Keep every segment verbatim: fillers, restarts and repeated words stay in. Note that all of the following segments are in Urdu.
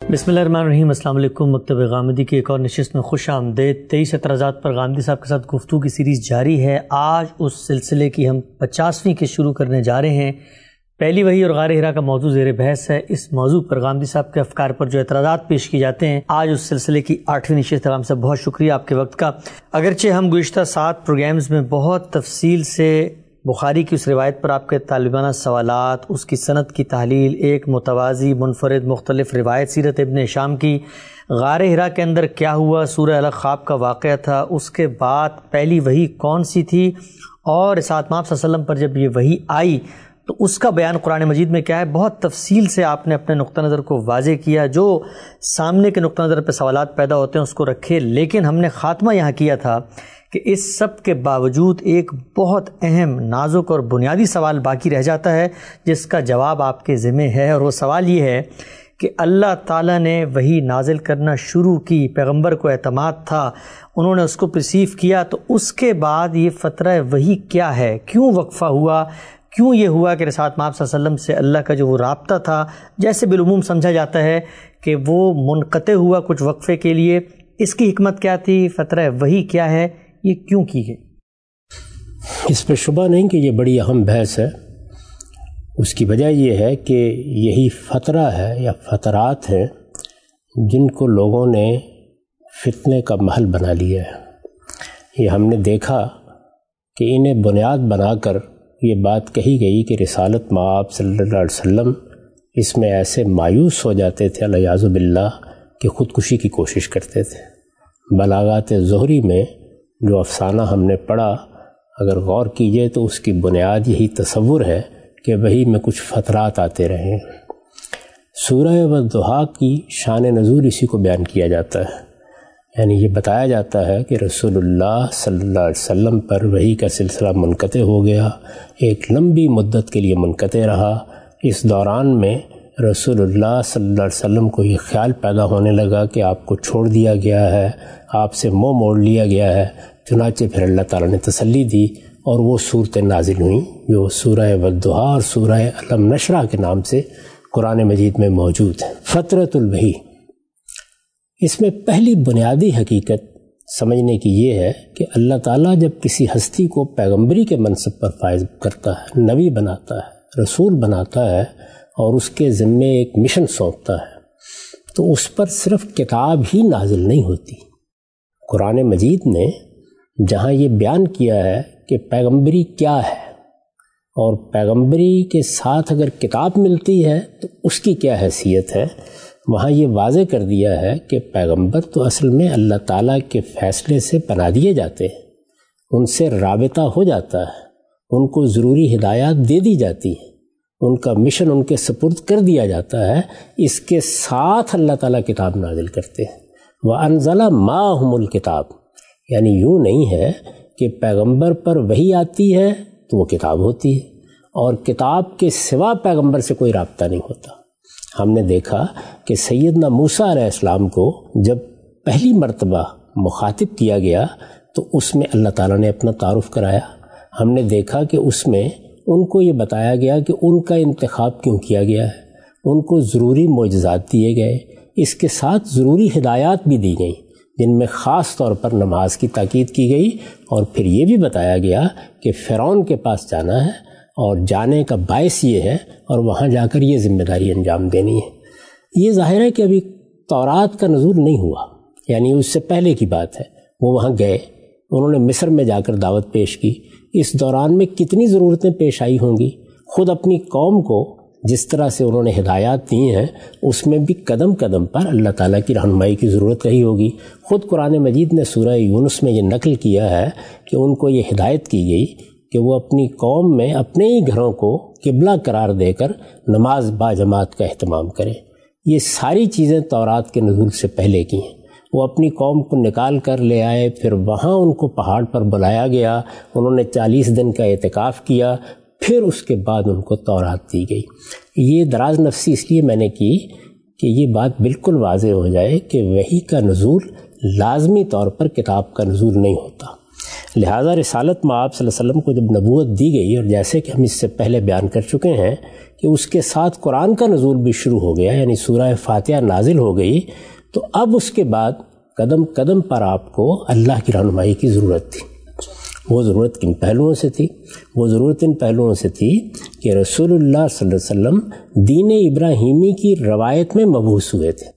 بسم اللہ الرحمن الرحیم۔ السلام علیکم۔ مکتب غامدی کی ایک اور نشست میں خوش آمدید۔ تیئیس اعتراضات پر غامدی صاحب کے ساتھ گفتگو کی سیریز جاری ہے۔ آج اس سلسلے کی ہم پچاسویں کے شروع کرنے جا رہے ہیں۔ پہلی وحی اور غار حرا کا موضوع زیر بحث ہے۔ اس موضوع پر غامدی صاحب کے افکار پر جو اعتراضات پیش کی جاتے ہیں، آج اس سلسلے کی آٹھویں نشست ہے۔ غام صاحب بہت شکریہ آپ کے وقت کا۔ اگرچہ ہم گزشتہ سات پروگرامز میں بہت تفصیل سے بخاری کی اس روایت پر آپ کے طالبانہ سوالات، اس کی سند کی تحلیل، ایک متوازی منفرد مختلف روایت سیرت ابن ہشام کی، غار حرا کے اندر کیا ہوا، سورہ الگ خواب کا واقعہ تھا، اس کے بعد پہلی وحی کون سی تھی، اور اسحاق مآب صلی اللہ علیہ وسلم پر جب یہ وحی آئی تو اس کا بیان قرآن مجید میں کیا ہے، بہت تفصیل سے آپ نے اپنے نقطہ نظر کو واضح کیا۔ جو سامنے کے نقطہ نظر پہ سوالات پیدا ہوتے ہیں اس کو رکھے، لیکن ہم نے خاتمہ یہاں کیا تھا کہ اس سب کے باوجود ایک بہت اہم، نازک اور بنیادی سوال باقی رہ جاتا ہے جس کا جواب آپ کے ذمہ ہے، اور وہ سوال یہ ہے کہ اللہ تعالیٰ نے وحی نازل کرنا شروع کی، پیغمبر کو اعتماد تھا، انہوں نے اس کو پرسیو کیا، تو اس کے بعد یہ فترہ وحی کیا ہے، کیوں وقفہ ہوا، کیوں یہ ہوا کہ رسالت مآب صلی اللہ علیہ وسلم سے اللہ کا جو وہ رابطہ تھا، جیسے بالعموم سمجھا جاتا ہے کہ وہ منقطع ہوا کچھ وقفے کے لیے، اس کی حکمت کیا تھی، فترہ وحی کیا ہے، یہ کیوں کی گئی؟ اس پہ شبہ نہیں کہ یہ بڑی اہم بحث ہے۔ اس کی وجہ یہ ہے کہ یہی فترہ ہے یا فترات ہیں جن کو لوگوں نے فتنے کا محل بنا لیا ہے۔ یہ ہم نے دیکھا کہ انہیں بنیاد بنا کر یہ بات کہی گئی کہ رسالت مآب صلی اللہ علیہ وسلم اس میں ایسے مایوس ہو جاتے تھے الیاذ باللہ کہ خودکشی کی کوشش کرتے تھے۔ بلاغات زہری میں جو افسانہ ہم نے پڑھا، اگر غور کیجئے تو اس کی بنیاد یہی تصور ہے کہ وحی میں کچھ فترات آتے رہیں۔ سورہ والضحیٰ کی شان نزول اسی کو بیان کیا جاتا ہے، یعنی یہ بتایا جاتا ہے کہ رسول اللہ صلی اللہ علیہ وسلم پر وحی کا سلسلہ منقطع ہو گیا، ایک لمبی مدت کے لیے منقطع رہا۔ اس دوران میں رسول اللہ صلی اللہ علیہ وسلم کو یہ خیال پیدا ہونے لگا کہ آپ کو چھوڑ دیا گیا ہے، آپ سے منہ موڑ لیا گیا ہے۔ چنانچہ پھر اللہ تعالیٰ نے تسلی دی اور وہ صورتیں نازل ہوئیں جو سورہ والضحیٰ اور سورہ الم نشرح کے نام سے قرآن مجید میں موجود ہیں۔ فترۃ الوحی، اس میں پہلی بنیادی حقیقت سمجھنے کی یہ ہے کہ اللہ تعالیٰ جب کسی ہستی کو پیغمبری کے منصب پر فائز کرتا ہے، نبی بناتا ہے، رسول بناتا ہے اور اس کے ذمے ایک مشن سونپتا ہے، تو اس پر صرف کتاب ہی نازل نہیں ہوتی۔ قرآن مجید نے جہاں یہ بیان کیا ہے کہ پیغمبری کیا ہے اور پیغمبری کے ساتھ اگر کتاب ملتی ہے تو اس کی کیا حیثیت ہے، وہاں یہ واضح کر دیا ہے کہ پیغمبر تو اصل میں اللہ تعالیٰ کے فیصلے سے بنا دیے جاتے ہیں، ان سے رابطہ ہو جاتا ہے، ان کو ضروری ہدایات دے دی جاتی ہیں، ان کا مشن ان کے سپرد کر دیا جاتا ہے۔ اس کے ساتھ اللہ تعالیٰ کتاب نازل کرتے ہیں۔ وَأَنزَلَ مَعَهُمُ الْكِتَابَ، یعنی یوں نہیں ہے کہ پیغمبر پر وحی آتی ہے تو وہ کتاب ہوتی ہے اور کتاب کے سوا پیغمبر سے کوئی رابطہ نہیں ہوتا۔ ہم نے دیکھا کہ سیدنا موسیٰ علیہ السلام کو جب پہلی مرتبہ مخاطب کیا گیا تو اس میں اللہ تعالیٰ نے اپنا تعارف کرایا۔ ہم نے دیکھا کہ اس میں ان کو یہ بتایا گیا کہ ان کا انتخاب کیوں کیا گیا ہے، ان کو ضروری معجزات دیے گئے، اس کے ساتھ ضروری ہدایات بھی دی گئیں جن میں خاص طور پر نماز کی تاکید کی گئی، اور پھر یہ بھی بتایا گیا کہ فرعون کے پاس جانا ہے اور جانے کا باعث یہ ہے اور وہاں جا کر یہ ذمہ داری انجام دینی ہے۔ یہ ظاہر ہے کہ ابھی تورات کا نزول نہیں ہوا، یعنی اس سے پہلے کی بات ہے۔ وہ وہاں گئے، انہوں نے مصر میں جا کر دعوت پیش کی، اس دوران میں کتنی ضرورتیں پیش آئی ہوں گی، خود اپنی قوم کو جس طرح سے انہوں نے ہدایات دی ہیں اس میں بھی قدم قدم پر اللہ تعالیٰ کی رہنمائی کی ضرورت رہی ہوگی۔ خود قرآن مجید نے سورہ یونس میں یہ نقل کیا ہے کہ ان کو یہ ہدایت کی گئی کہ وہ اپنی قوم میں اپنے ہی گھروں کو قبلہ قرار دے کر نماز با جماعت کا اہتمام کریں۔ یہ ساری چیزیں تورات کے نزول سے پہلے کی ہیں۔ وہ اپنی قوم کو نکال کر لے آئے، پھر وہاں ان کو پہاڑ پر بلایا گیا، انہوں نے چالیس دن کا اعتکاف کیا، پھر اس کے بعد ان کو تورات دی گئی۔ یہ دراز نفسی اس لیے میں نے کی کہ یہ بات بالکل واضح ہو جائے کہ وحی کا نزول لازمی طور پر کتاب کا نزول نہیں ہوتا، لہٰذا رسالت مآب صلی اللہ علیہ وسلم کو جب نبوت دی گئی، اور جیسے کہ ہم اس سے پہلے بیان کر چکے ہیں کہ اس کے ساتھ قرآن کا نزول بھی شروع ہو گیا، یعنی سورہ فاتحہ نازل ہو گئی، تو اب اس کے بعد قدم قدم پر آپ کو اللہ کی رہنمائی کی ضرورت تھی۔ وہ ضرورت کن پہلوؤں سے تھی؟ وہ ضرورت ان پہلوؤں سے تھی کہ رسول اللہ صلی اللہ علیہ وسلم دین ابراہیمی کی روایت میں مبعوث ہوئے تھے۔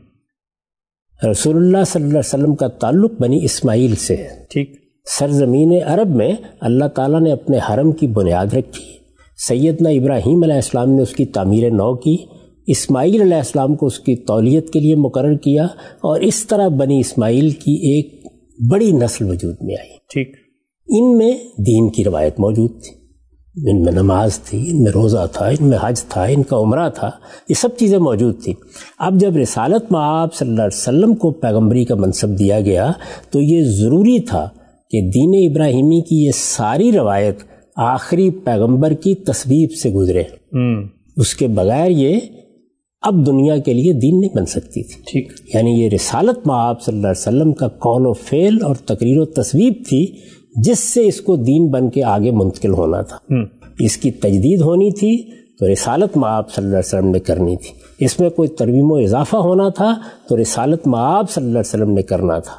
رسول اللہ صلی اللہ علیہ وسلم کا تعلق بنی اسماعیل سے ہے۔ ٹھیک۔ سرزمین عرب میں اللہ تعالیٰ نے اپنے حرم کی بنیاد رکھی، سیدنا ابراہیم علیہ السلام نے اس کی تعمیر نو کی، اسماعیل علیہ السلام کو اس کی تولیت کے لیے مقرر کیا، اور اس طرح بنی اسماعیل کی ایک بڑی نسل وجود میں آئی۔ ٹھیک۔ ان میں دین کی روایت موجود تھی، ان میں نماز تھی، ان میں روزہ تھا، ان میں حج تھا، ان کا عمرہ تھا، یہ سب چیزیں موجود تھیں۔ اب جب رسالت مآب صلی اللہ علیہ وسلم کو پیغمبری کا منصب دیا گیا تو یہ ضروری تھا کہ دین ابراہیمی کی یہ ساری روایت آخری پیغمبر کی تصویب سے گزرے، اس کے بغیر یہ اب دنیا کے لیے دین نہیں بن سکتی تھی۔ ٹھیک۔ یعنی یہ رسالت مآب صلی اللہ علیہ وسلم کا قول و فعل اور تقریر و تصویب تھی جس سے اس کو دین بن کے آگے منتقل ہونا تھا۔ اس کی تجدید ہونی تھی تو رسالت مآب صلی اللہ علیہ وسلم نے کرنی تھی، اس میں کوئی ترمیم و اضافہ ہونا تھا تو رسالت مآب صلی اللہ علیہ وسلم نے کرنا تھا،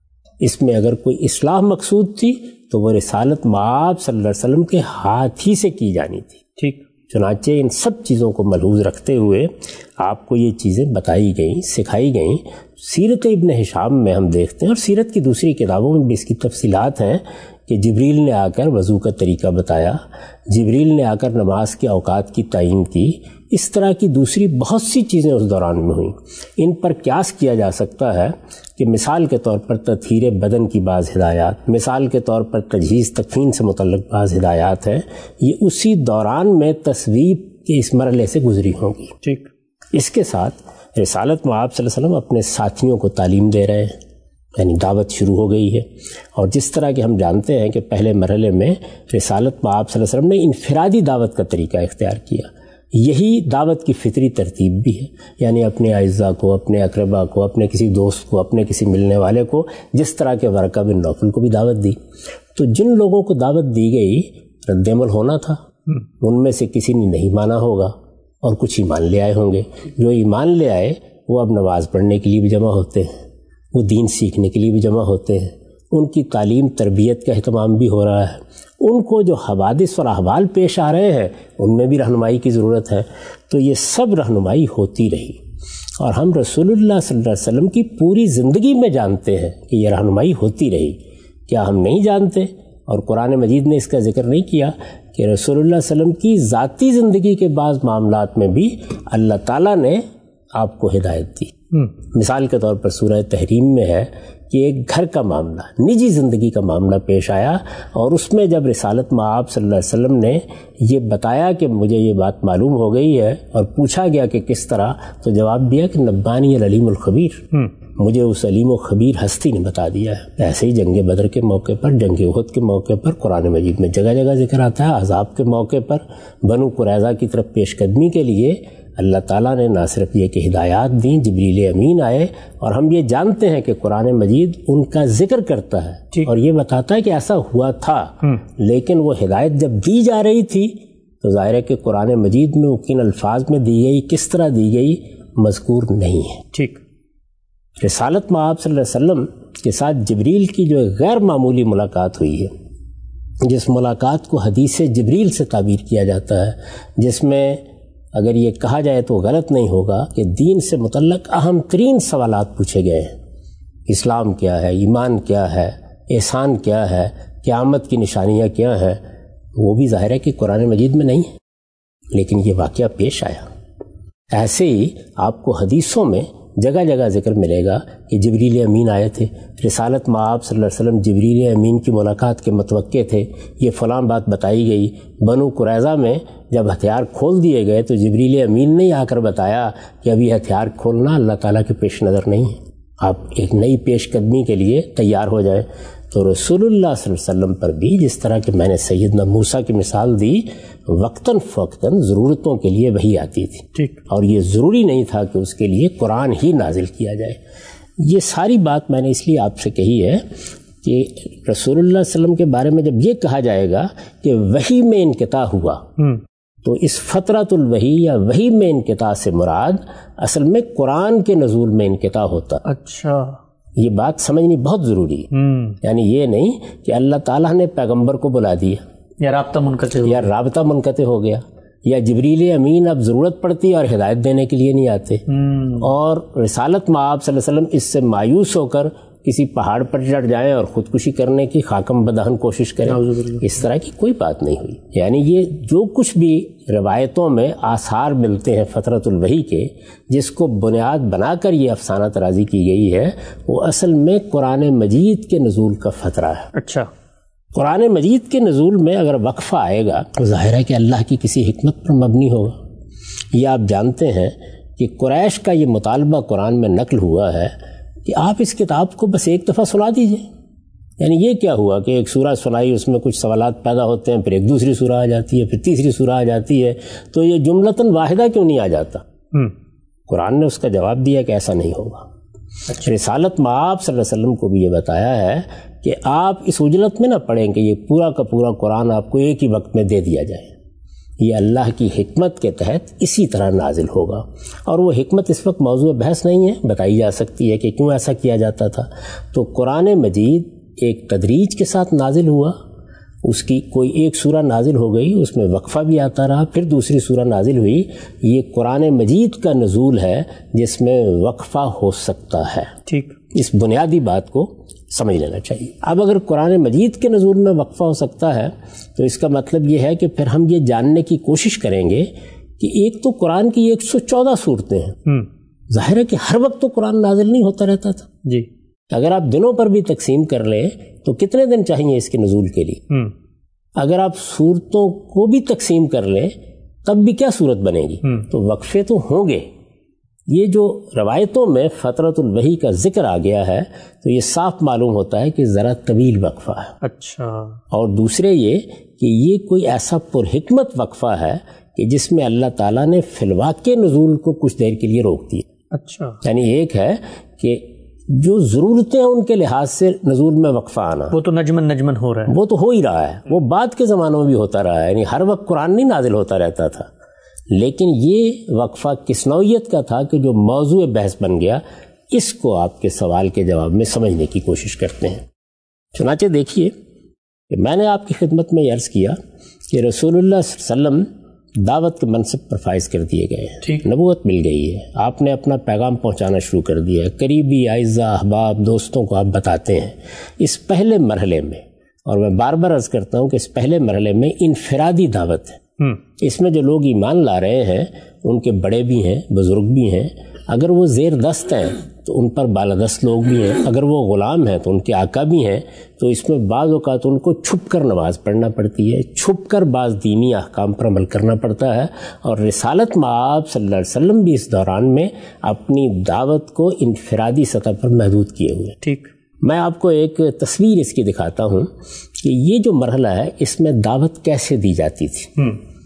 اس میں اگر کوئی اصلاح مقصود تھی تو وہ رسالت مآب صلی اللہ علیہ وسلم کے ہاتھ ہی سے کی جانی تھی۔ ٹھیک۔ چنانچہ ان سب چیزوں کو ملحوظ رکھتے ہوئے آپ کو یہ چیزیں بتائی گئیں، سکھائی گئیں۔ سیرت ابن ہشام میں ہم دیکھتے ہیں، اور سیرت کی دوسری کتابوں میں بھی اس کی تفصیلات ہیں، کہ جبریل نے آ کر وضو کا طریقہ بتایا، جبریل نے آ کر نماز کے اوقات کی تعین کی، اس طرح کی دوسری بہت سی چیزیں اس دوران میں ہوئیں۔ ان پر قیاس کیا جا سکتا ہے کہ مثال کے طور پر تطہیر بدن کی بعض ہدایات، مثال کے طور پر تجہیز تکفین سے متعلق بعض ہدایات ہیں، یہ اسی دوران میں تصویب کے اس مرحلے سے گزری ہوں گی۔ ٹھیک۔ اس کے ساتھ رسالت مآب صلی اللہ علیہ وسلم اپنے ساتھیوں کو تعلیم دے رہے ہیں، یعنی دعوت شروع ہو گئی ہے، اور جس طرح کہ ہم جانتے ہیں کہ پہلے مرحلے میں رسالت مآب صلی اللہ علیہ وسلم نے انفرادی دعوت کا طریقہ اختیار کیا، یہی دعوت کی فطری ترتیب بھی ہے، یعنی اپنے اعزاء کو، اپنے اقربا کو، اپنے کسی دوست کو، اپنے کسی ملنے والے کو، جس طرح کہ ورقہ بن نوفل کو بھی دعوت دی۔ تو جن لوگوں کو دعوت دی گئی رد عمل ہونا تھا، ان میں سے کسی نے نہیں مانا ہوگا اور کچھ ایمان لے آئے ہوں گے۔ جو ایمان لے آئے وہ اب نماز پڑھنے کے لیے بھی جمع ہوتے ہیں، وہ دین سیکھنے کے لیے بھی جمع ہوتے ہیں، ان کی تعلیم تربیت کا اہتمام بھی ہو رہا ہے، ان کو جو حوادث اور احوال پیش آ رہے ہیں ان میں بھی رہنمائی کی ضرورت ہے۔ تو یہ سب رہنمائی ہوتی رہی، اور ہم رسول اللہ صلی اللہ علیہ وسلم کی پوری زندگی میں جانتے ہیں کہ یہ رہنمائی ہوتی رہی۔ کیا ہم نہیں جانتے؟ اور قرآن مجید نے اس کا ذکر نہیں کیا کہ رسول اللہ صلی اللہ علیہ وسلم کی ذاتی زندگی کے بعض معاملات میں بھی اللہ تعالیٰ نے آپ کو ہدایت دی۔ مثال کے طور پر سورہ تحریم میں ہے کہ ایک گھر کا معاملہ، نجی زندگی کا معاملہ پیش آیا، اور اس میں جب رسالت مآب صلی اللہ علیہ وسلم نے یہ بتایا کہ مجھے یہ بات معلوم ہو گئی ہے، اور پوچھا گیا کہ کس طرح، تو جواب دیا کہ نبانی العلیم الخبیر، مجھے اس علیم و خبیر ہستی نے بتا دیا ہے۔ ایسے ہی جنگ بدر کے موقع پر، جنگ احد کے موقع پر قرآن مجید میں جگہ جگہ ذکر آتا ہے، احزاب کے موقع پر بنو قریظہ کی طرف پیش قدمی کے لیے اللہ تعالیٰ نے نہ صرف یہ کہ ہدایات دیں، جبریل امین آئے، اور ہم یہ جانتے ہیں کہ قرآن مجید ان کا ذکر کرتا ہے اور یہ بتاتا ہے کہ ایسا ہوا تھا، لیکن وہ ہدایت جب دی جا رہی تھی تو ظاہر ہے کہ قرآن مجید میں وہ کن الفاظ میں دی گئی، کس طرح دی گئی، مذکور نہیں ہے۔ ٹھیک۔ رسالت مآب صلی اللہ علیہ وسلم کے ساتھ جبریل کی جو غیر معمولی ملاقات ہوئی ہے، جس ملاقات کو حدیث جبریل سے تعبیر کیا جاتا ہے، جس میں اگر یہ کہا جائے تو غلط نہیں ہوگا کہ دین سے متعلق اہم ترین سوالات پوچھے گئے ہیں۔ اسلام کیا ہے، ایمان کیا ہے، احسان کیا ہے، قیامت کی نشانیاں کیا ہیں، وہ بھی ظاہر ہے کہ قرآن مجید میں نہیں ہے، لیکن یہ واقعہ پیش آیا۔ ایسے ہی آپ کو حدیثوں میں جگہ جگہ ذکر ملے گا کہ جبریل امین آئے تھے، رسالت مآب صلی اللہ علیہ وسلم جبریل امین کی ملاقات کے متوقع تھے، یہ فلاں بات بتائی گئی۔ بنو قریظہ میں جب ہتھیار کھول دیے گئے تو جبریل امین نے آ کر بتایا کہ ابھی ہتھیار کھولنا اللہ تعالیٰ کے پیش نظر نہیں ہے، آپ ایک نئی پیش قدمی کے لیے تیار ہو جائیں۔ تو رسول اللہ صلی اللہ علیہ وسلم پر بھی جس طرح کہ میں نے سیدنا موسیٰ کی مثال دی، وقتاً فوقتاً ضرورتوں کے لیے وحی آتی تھی، ٹھیک، اور یہ ضروری نہیں تھا کہ اس کے لیے قرآن ہی نازل کیا جائے۔ یہ ساری بات میں نے اس لیے آپ سے کہی ہے کہ رسول اللہ صلی اللہ علیہ وسلم کے بارے میں جب یہ کہا جائے گا کہ وحی میں انقطاع ہوا تو اس فترۃ الوحی یا وحی میں انقطاع سے مراد اصل میں قرآن کے نزول میں انقطاع ہوتا. اچھا یہ بات سمجھنی بہت ضروری ہے. یعنی یہ نہیں کہ اللہ تعالیٰ نے پیغمبر کو بلا دیا یا رابطہ منقطع یا رابطہ منقطع ہو گیا یا جبریل امین اب ضرورت پڑتی ہے اور ہدایت دینے کے لیے نہیں آتے اور رسالت مآب صلی اللہ علیہ وسلم اس سے مایوس ہو کر کسی پہاڑ پر چڑھ جائیں اور خودکشی کرنے کی خاکم بدہن کوشش کریں. اس طرح کی کوئی بات نہیں ہوئی. یعنی یہ جو کچھ بھی روایتوں میں آثار ملتے ہیں فترۃ الوحی کے جس کو بنیاد بنا کر یہ افسانہ ترازی کی گئی ہے وہ اصل میں قرآن مجید کے نزول کا فترہ ہے. اچھا قرآن مجید کے نزول میں اگر وقفہ آئے گا تو ظاہر ہے کہ اللہ کی کسی حکمت پر مبنی ہوگا. یہ آپ جانتے ہیں کہ قریش کا یہ مطالبہ قرآن میں نقل ہوا ہے کہ آپ اس کتاب کو بس ایک دفعہ سنا دیجئے. یعنی یہ کیا ہوا کہ ایک سورہ سنائی اس میں کچھ سوالات پیدا ہوتے ہیں پھر ایک دوسری سورہ آ جاتی ہے پھر تیسری سورہ آ جاتی ہے تو یہ جملتاً واحدہ کیوں نہیں آ جاتا؟ قرآن نے اس کا جواب دیا کہ ایسا نہیں ہوگا. رسالت مآب صلی اللہ علیہ وسلم کو بھی یہ بتایا ہے کہ آپ اس اجلت میں نہ پڑھیں کہ یہ پورا کا پورا قرآن آپ کو ایک ہی وقت میں دے دیا جائے. یہ اللہ کی حکمت کے تحت اسی طرح نازل ہوگا اور وہ حکمت اس وقت موضوع بحث نہیں ہے. بتائی جا سکتی ہے کہ کیوں ایسا کیا جاتا تھا. تو قرآن مجید ایک تدریج کے ساتھ نازل ہوا. اس کی کوئی ایک سورہ نازل ہو گئی اس میں وقفہ بھی آتا رہا پھر دوسری سورہ نازل ہوئی. یہ قرآن مجید کا نزول ہے جس میں وقفہ ہو سکتا ہے. ٹھیک اس بنیادی بات کو سمجھ لینا چاہیے. اب اگر قرآن مجید کے نزول میں وقفہ ہو سکتا ہے تو اس کا مطلب یہ ہے کہ پھر ہم یہ جاننے کی کوشش کریں گے کہ ایک تو قرآن کی ایک سو چودہ صورتیں ہیں. ظاہر ہے کہ ہر وقت تو قرآن نازل نہیں ہوتا رہتا تھا. جی اگر آپ دنوں پر بھی تقسیم کر لیں تو کتنے دن چاہیے اس کے نزول کے لیے؟ اگر آپ صورتوں کو بھی تقسیم کر لیں تب بھی کیا صورت بنے گی؟ تو وقفے تو ہوں گے. یہ جو روایتوں میں فترۃ الوحی کا ذکر آ گیا ہے تو یہ صاف معلوم ہوتا ہے کہ ذرا طویل وقفہ ہے. اچھا اور دوسرے یہ کہ یہ کوئی ایسا پرحکمت وقفہ ہے کہ جس میں اللہ تعالیٰ نے فی الواقع نزول کو کچھ دیر کے لیے روک دیا. اچھا یعنی ایک ہے کہ جو ضرورتیں ہیں ان کے لحاظ سے نزول میں وقفہ آنا وہ تو نجمن نجمن ہو رہا ہے وہ تو ہو ہی رہا ہے. وہ بعد کے زمانوں میں بھی ہوتا رہا ہے. یعنی ہر وقت قرآن نہیں نازل ہوتا رہتا تھا لیکن یہ وقفہ کس نوعیت کا تھا کہ جو موضوع بحث بن گیا. اس کو آپ کے سوال کے جواب میں سمجھنے کی کوشش کرتے ہیں. چنانچہ دیکھیے کہ میں نے آپ کی خدمت میں عرض کیا کہ رسول اللہ صلی اللہ علیہ وسلم دعوت کے منصب پر فائز کر دیے گئے ہیں. نبوت مل گئی ہے. آپ نے اپنا پیغام پہنچانا شروع کر دیا ہے. قریبی اعزاء احباب دوستوں کو آپ بتاتے ہیں. اس پہلے مرحلے میں اور میں بار بار عرض کرتا ہوں کہ اس پہلے مرحلے میں انفرادی دعوت ہے. اس میں جو لوگ ایمان لا رہے ہیں ان کے بڑے بھی ہیں بزرگ بھی ہیں. اگر وہ زیر دست ہیں تو ان پر بالادست لوگ بھی ہیں. اگر وہ غلام ہیں تو ان کے آقا بھی ہیں. تو اس میں بعض اوقات ان کو چھپ کر نماز پڑھنا پڑتی ہے. چھپ کر بعض دینی احکام پر عمل کرنا پڑتا ہے. اور رسالت مآب صلی اللہ علیہ وسلم بھی اس دوران میں اپنی دعوت کو انفرادی سطح پر محدود کیے ہوئے. ٹھیک میں آپ کو ایک تصویر اس کی دکھاتا ہوں کہ یہ جو مرحلہ ہے اس میں دعوت کیسے دی جاتی تھی.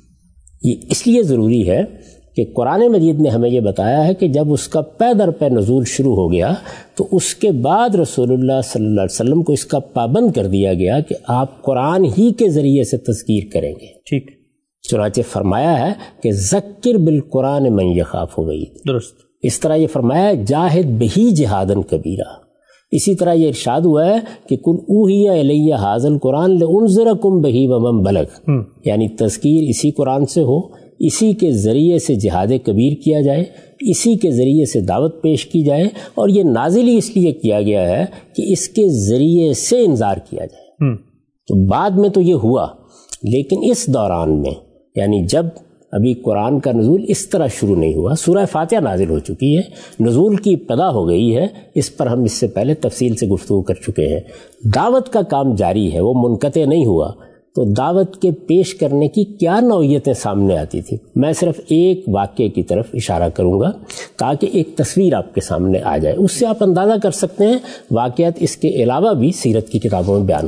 یہ اس لیے ضروری ہے کہ قرآن مجید نے ہمیں یہ بتایا ہے کہ جب اس کا پے در پے نزول شروع ہو گیا تو اس کے بعد رسول اللہ صلی اللہ علیہ وسلم کو اس کا پابند کر دیا گیا کہ آپ قرآن ہی کے ذریعے سے تذکیر کریں گے. ٹھیک چنانچہ فرمایا ہے کہ ذکر بالقرآن من یخاف وعید. درست. اس طرح یہ فرمایا ہے جاہد بہی جہادن کبیرہ. اسی طرح یہ ارشاد ہوا ہے کہ کل اوحی الی ھذا القرآن لانذرکم بہ ومن بلغ. یعنی تذکیر اسی قرآن سے ہو, اسی کے ذریعے سے جہاد کبیر کیا جائے, اسی کے ذریعے سے دعوت پیش کی جائے. اور یہ نازل ہی اس لیے کیا گیا ہے کہ اس کے ذریعے سے انذار کیا جائے. تو بعد میں تو یہ ہوا لیکن اس دوران میں یعنی جب ابھی قرآن کا نزول اس طرح شروع نہیں ہوا, سورہ فاتحہ نازل ہو چکی ہے, نزول کی ابتدا ہو گئی ہے. اس پر ہم اس سے پہلے تفصیل سے گفتگو کر چکے ہیں. دعوت کا کام جاری ہے, وہ منقطع نہیں ہوا. تو دعوت کے پیش کرنے کی کیا نوعیتیں سامنے آتی تھی. میں صرف ایک واقعے کی طرف اشارہ کروں گا تاکہ ایک تصویر آپ کے سامنے آ جائے. اس سے آپ اندازہ کر سکتے ہیں واقعات اس کے علاوہ بھی سیرت کی کتابوں میں بیان ہوئے ہیں.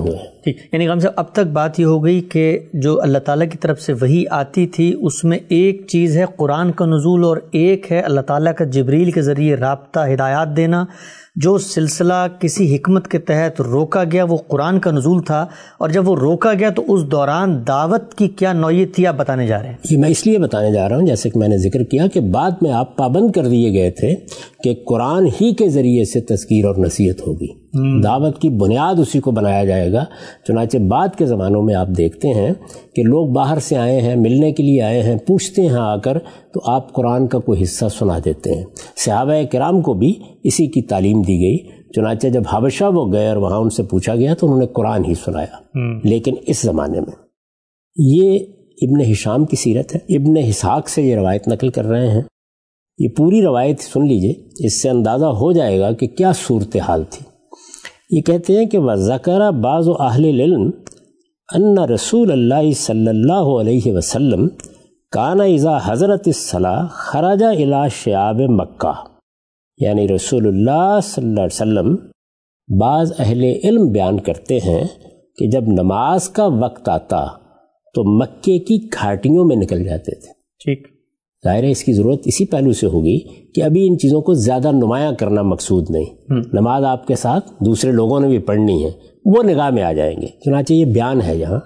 ٹھیک، یعنی غم صاحب اب تک بات یہ ہو گئی کہ جو اللہ تعالیٰ کی طرف سے وحی آتی تھی اس میں ایک چیز ہے قرآن کا نزول اور ایک ہے اللہ تعالیٰ کا جبریل کے ذریعے رابطہ ہدایات دینا. جو سلسلہ کسی حکمت کے تحت روکا گیا وہ قرآن کا نزول تھا، اور جب وہ روکا گیا تو اس دوران دعوت کی کیا نوعیت تھی آپ بتانے جا رہے ہیں؟ یہ میں اس لیے بتانے جا رہا ہوں جیسے کہ میں نے ذکر کیا کہ بعد میں آپ پابند کر دیے گئے تھے کہ قرآن ہی کے ذریعے سے تذکیر اور نصیحت ہوگی، دعوت کی بنیاد اسی کو بنایا جائے گا. چنانچہ بعد کے زمانوں میں آپ دیکھتے ہیں کہ لوگ باہر سے آئے ہیں، ملنے کے لیے آئے ہیں، پوچھتے ہیں آ کر تو آپ قرآن کا کوئی حصہ سنا دیتے ہیں. صحابہ کرام کو بھی اسی کی تعلیم دی گئی. چنانچہ جب حبشہ وہ گئے اور وہاں ان سے پوچھا گیا تو انہوں نے قرآن ہی سنایا. لیکن اس زمانے میں یہ ابن ہشام کی سیرت ہے، ابن اسحاق سے یہ روایت نقل کر رہے ہیں. یہ پوری روایت سن لیجئے، اس سے اندازہ ہو جائے گا کہ کیا صورتحال تھی. یہ کہتے ہیں کہ وَذَكَرَ بَعْضُ أَهْلِ الْعِلْمِ أَنَّ رسول اللہ صلی اللہ علیہ وسلم کان اذا حضرت الصلاۃ خرج الی شعاب مکہ. یعنی رسول اللہ صلی اللہ علیہ وسلم بعض اہل علم بیان کرتے ہیں کہ جب نماز کا وقت آتا تو مکے کی گھاٹیوں میں نکل جاتے تھے. ٹھیک، ظاہر ہے اس کی ضرورت اسی پہلو سے ہوگی کہ ابھی ان چیزوں کو زیادہ نمایاں کرنا مقصود نہیں. نماز آپ کے ساتھ دوسرے لوگوں نے بھی پڑھنی ہے، وہ نگاہ میں آ جائیں گے. چنانچہ یہ بیان ہے یہاں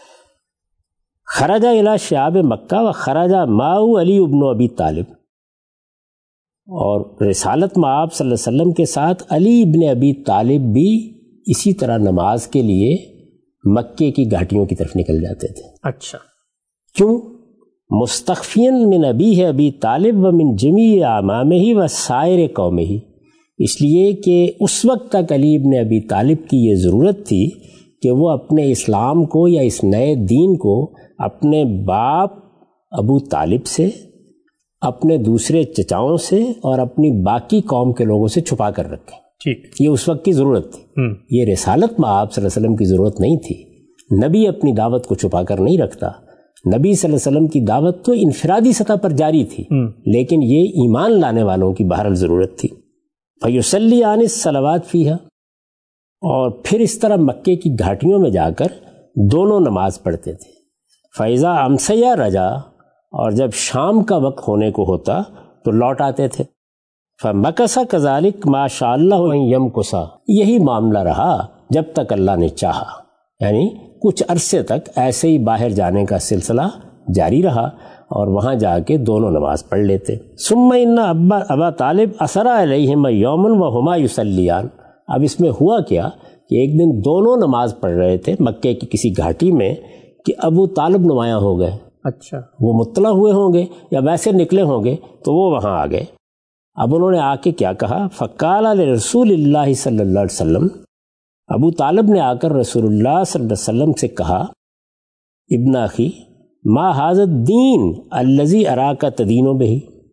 خرجہ الی شعاب مکہ و خرجہ معہ علی ابن ابی طالب، اور رسالت میں آپ صلی اللہ علیہ وسلم کے ساتھ علی ابن ابی طالب بھی اسی طرح نماز کے لیے مکے کی گھاٹیوں کی طرف نکل جاتے تھے. اچھا، کیوں؟ مستخفین من ابی ہے ابی طالب و من جمیع اعمامہ و سائر قومہ، اس لیے کہ اس وقت تک علی ابن ابی طالب کی یہ ضرورت تھی کہ وہ اپنے اسلام کو یا اس نئے دین کو اپنے باپ ابو طالب سے، اپنے دوسرے چچاؤں سے اور اپنی باقی قوم کے لوگوں سے چھپا کر رکھیں. ٹھیک، یہ اس وقت کی ضرورت تھی. یہ رسالت میں آپ صلی اللہ علیہ وسلم کی ضرورت نہیں تھی. نبی اپنی دعوت کو چھپا کر نہیں رکھتا. نبی صلی اللہ علیہ وسلم کی دعوت تو انفرادی سطح پر جاری تھی، لیکن یہ ایمان لانے والوں کی بہرحال ضرورت تھی. فیصلی عن الصلوات فیہا، اور پھر اس طرح مکے کی گھاٹیوں میں جا کر دونوں نماز پڑھتے تھے. فیضا امسیا رجا، اور جب شام کا وقت ہونے کو ہوتا تو لوٹ آتے تھے. فمکث کذالک ما شاء اللہ ان یمکثا، یہی معاملہ رہا جب تک اللہ نے چاہا، یعنی کچھ عرصے تک ایسے ہی باہر جانے کا سلسلہ جاری رہا اور وہاں جا کے دونوں نماز پڑھ لیتے. ثم ان ابا ابا طالب اسرا علیہما یوما وہما یصلیان. اب اس میں ہوا کیا کہ ایک دن دونوں نماز پڑھ رہے تھے مکے کی کسی گھاٹی میں کہ ابو طالب نمایاں ہو گئے. اچھا، وہ مطلع ہوئے ہوں گے یا ویسے نکلے ہوں گے تو وہ وہاں آ گئے. اب انہوں نے آ کے کیا کہا، فقال لرسول اللہ صلی اللہ علیہ وسلم، ابو طالب نے آ کر رسول اللہ صلی اللہ علیہ وسلم سے کہا، ابن اخی ما ھذا الدین الذی اراک تدین بہ،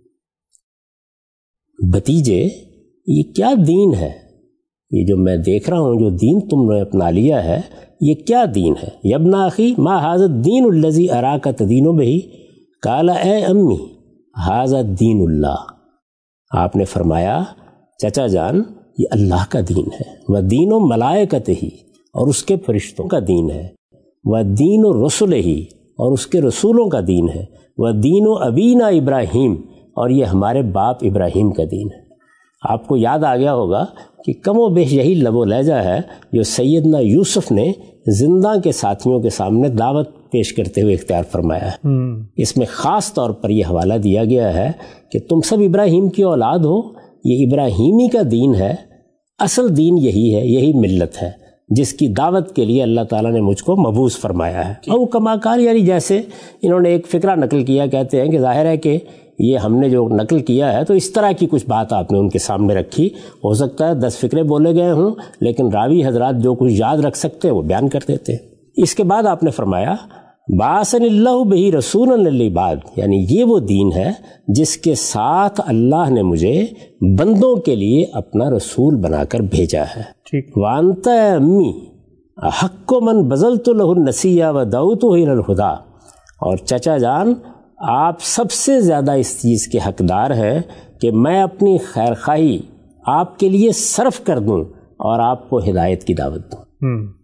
بھتیجے یہ کیا دین ہے، یہ جو میں دیکھ رہا ہوں جو دین تم نے اپنا لیا ہے یہ کیا دین ہے. ابن اخی ما ھذا الدین الذی اراک تدین بہ، قال اے امی ھذا دین اللہ. آپ نے فرمایا چچا جان یہ اللہ کا دین ہے، وہ دین و ملائکتہ ہی، اور اس کے فرشتوں کا دین ہے، وہ دین و رسول ہی، اور اس کے رسولوں کا دین ہے، وہ دین و ابینا ابراہیم، اور یہ ہمارے باپ ابراہیم کا دین ہے. آپ کو یاد آ گیا ہوگا کہ کم و بیش یہی لب و لہجہ ہے جو سیدنا یوسف نے زندہ کے ساتھیوں کے سامنے دعوت پیش کرتے ہوئے اختیار فرمایا ہے. اس میں خاص طور پر یہ حوالہ دیا گیا ہے کہ تم سب ابراہیم کی اولاد ہو، یہ ابراہیمی کا دین ہے، اصل دین یہی ہے، یہی ملت ہے جس کی دعوت کے لیے اللہ تعالیٰ نے مجھ کو مبعوث فرمایا ہے. او کما کان، یعنی جیسے انہوں نے ایک فقرہ نقل کیا، کہتے ہیں کہ ظاہر ہے کہ یہ ہم نے جو نقل کیا ہے تو اس طرح کی کچھ بات آپ نے ان کے سامنے رکھی. ہو سکتا ہے دس فقرے بولے گئے ہوں لیکن راوی حضرات جو کچھ یاد رکھ سکتے وہ بیان کر دیتے. اس کے بعد آپ نے فرمایا باسن اللہ بہی رسول للعباد، یعنی یہ وہ دین ہے جس کے ساتھ اللہ نے مجھے بندوں کے لیے اپنا رسول بنا کر بھیجا ہے. ٹھیک، وانت امی حق من بذلت له النصیحہ ودعوتہ الی الہدی، اور چچا جان آپ سب سے زیادہ اس چیز کے حقدار ہیں کہ میں اپنی خیر خواہی آپ کے لیے صرف کر دوں اور آپ کو ہدایت کی دعوت دوں.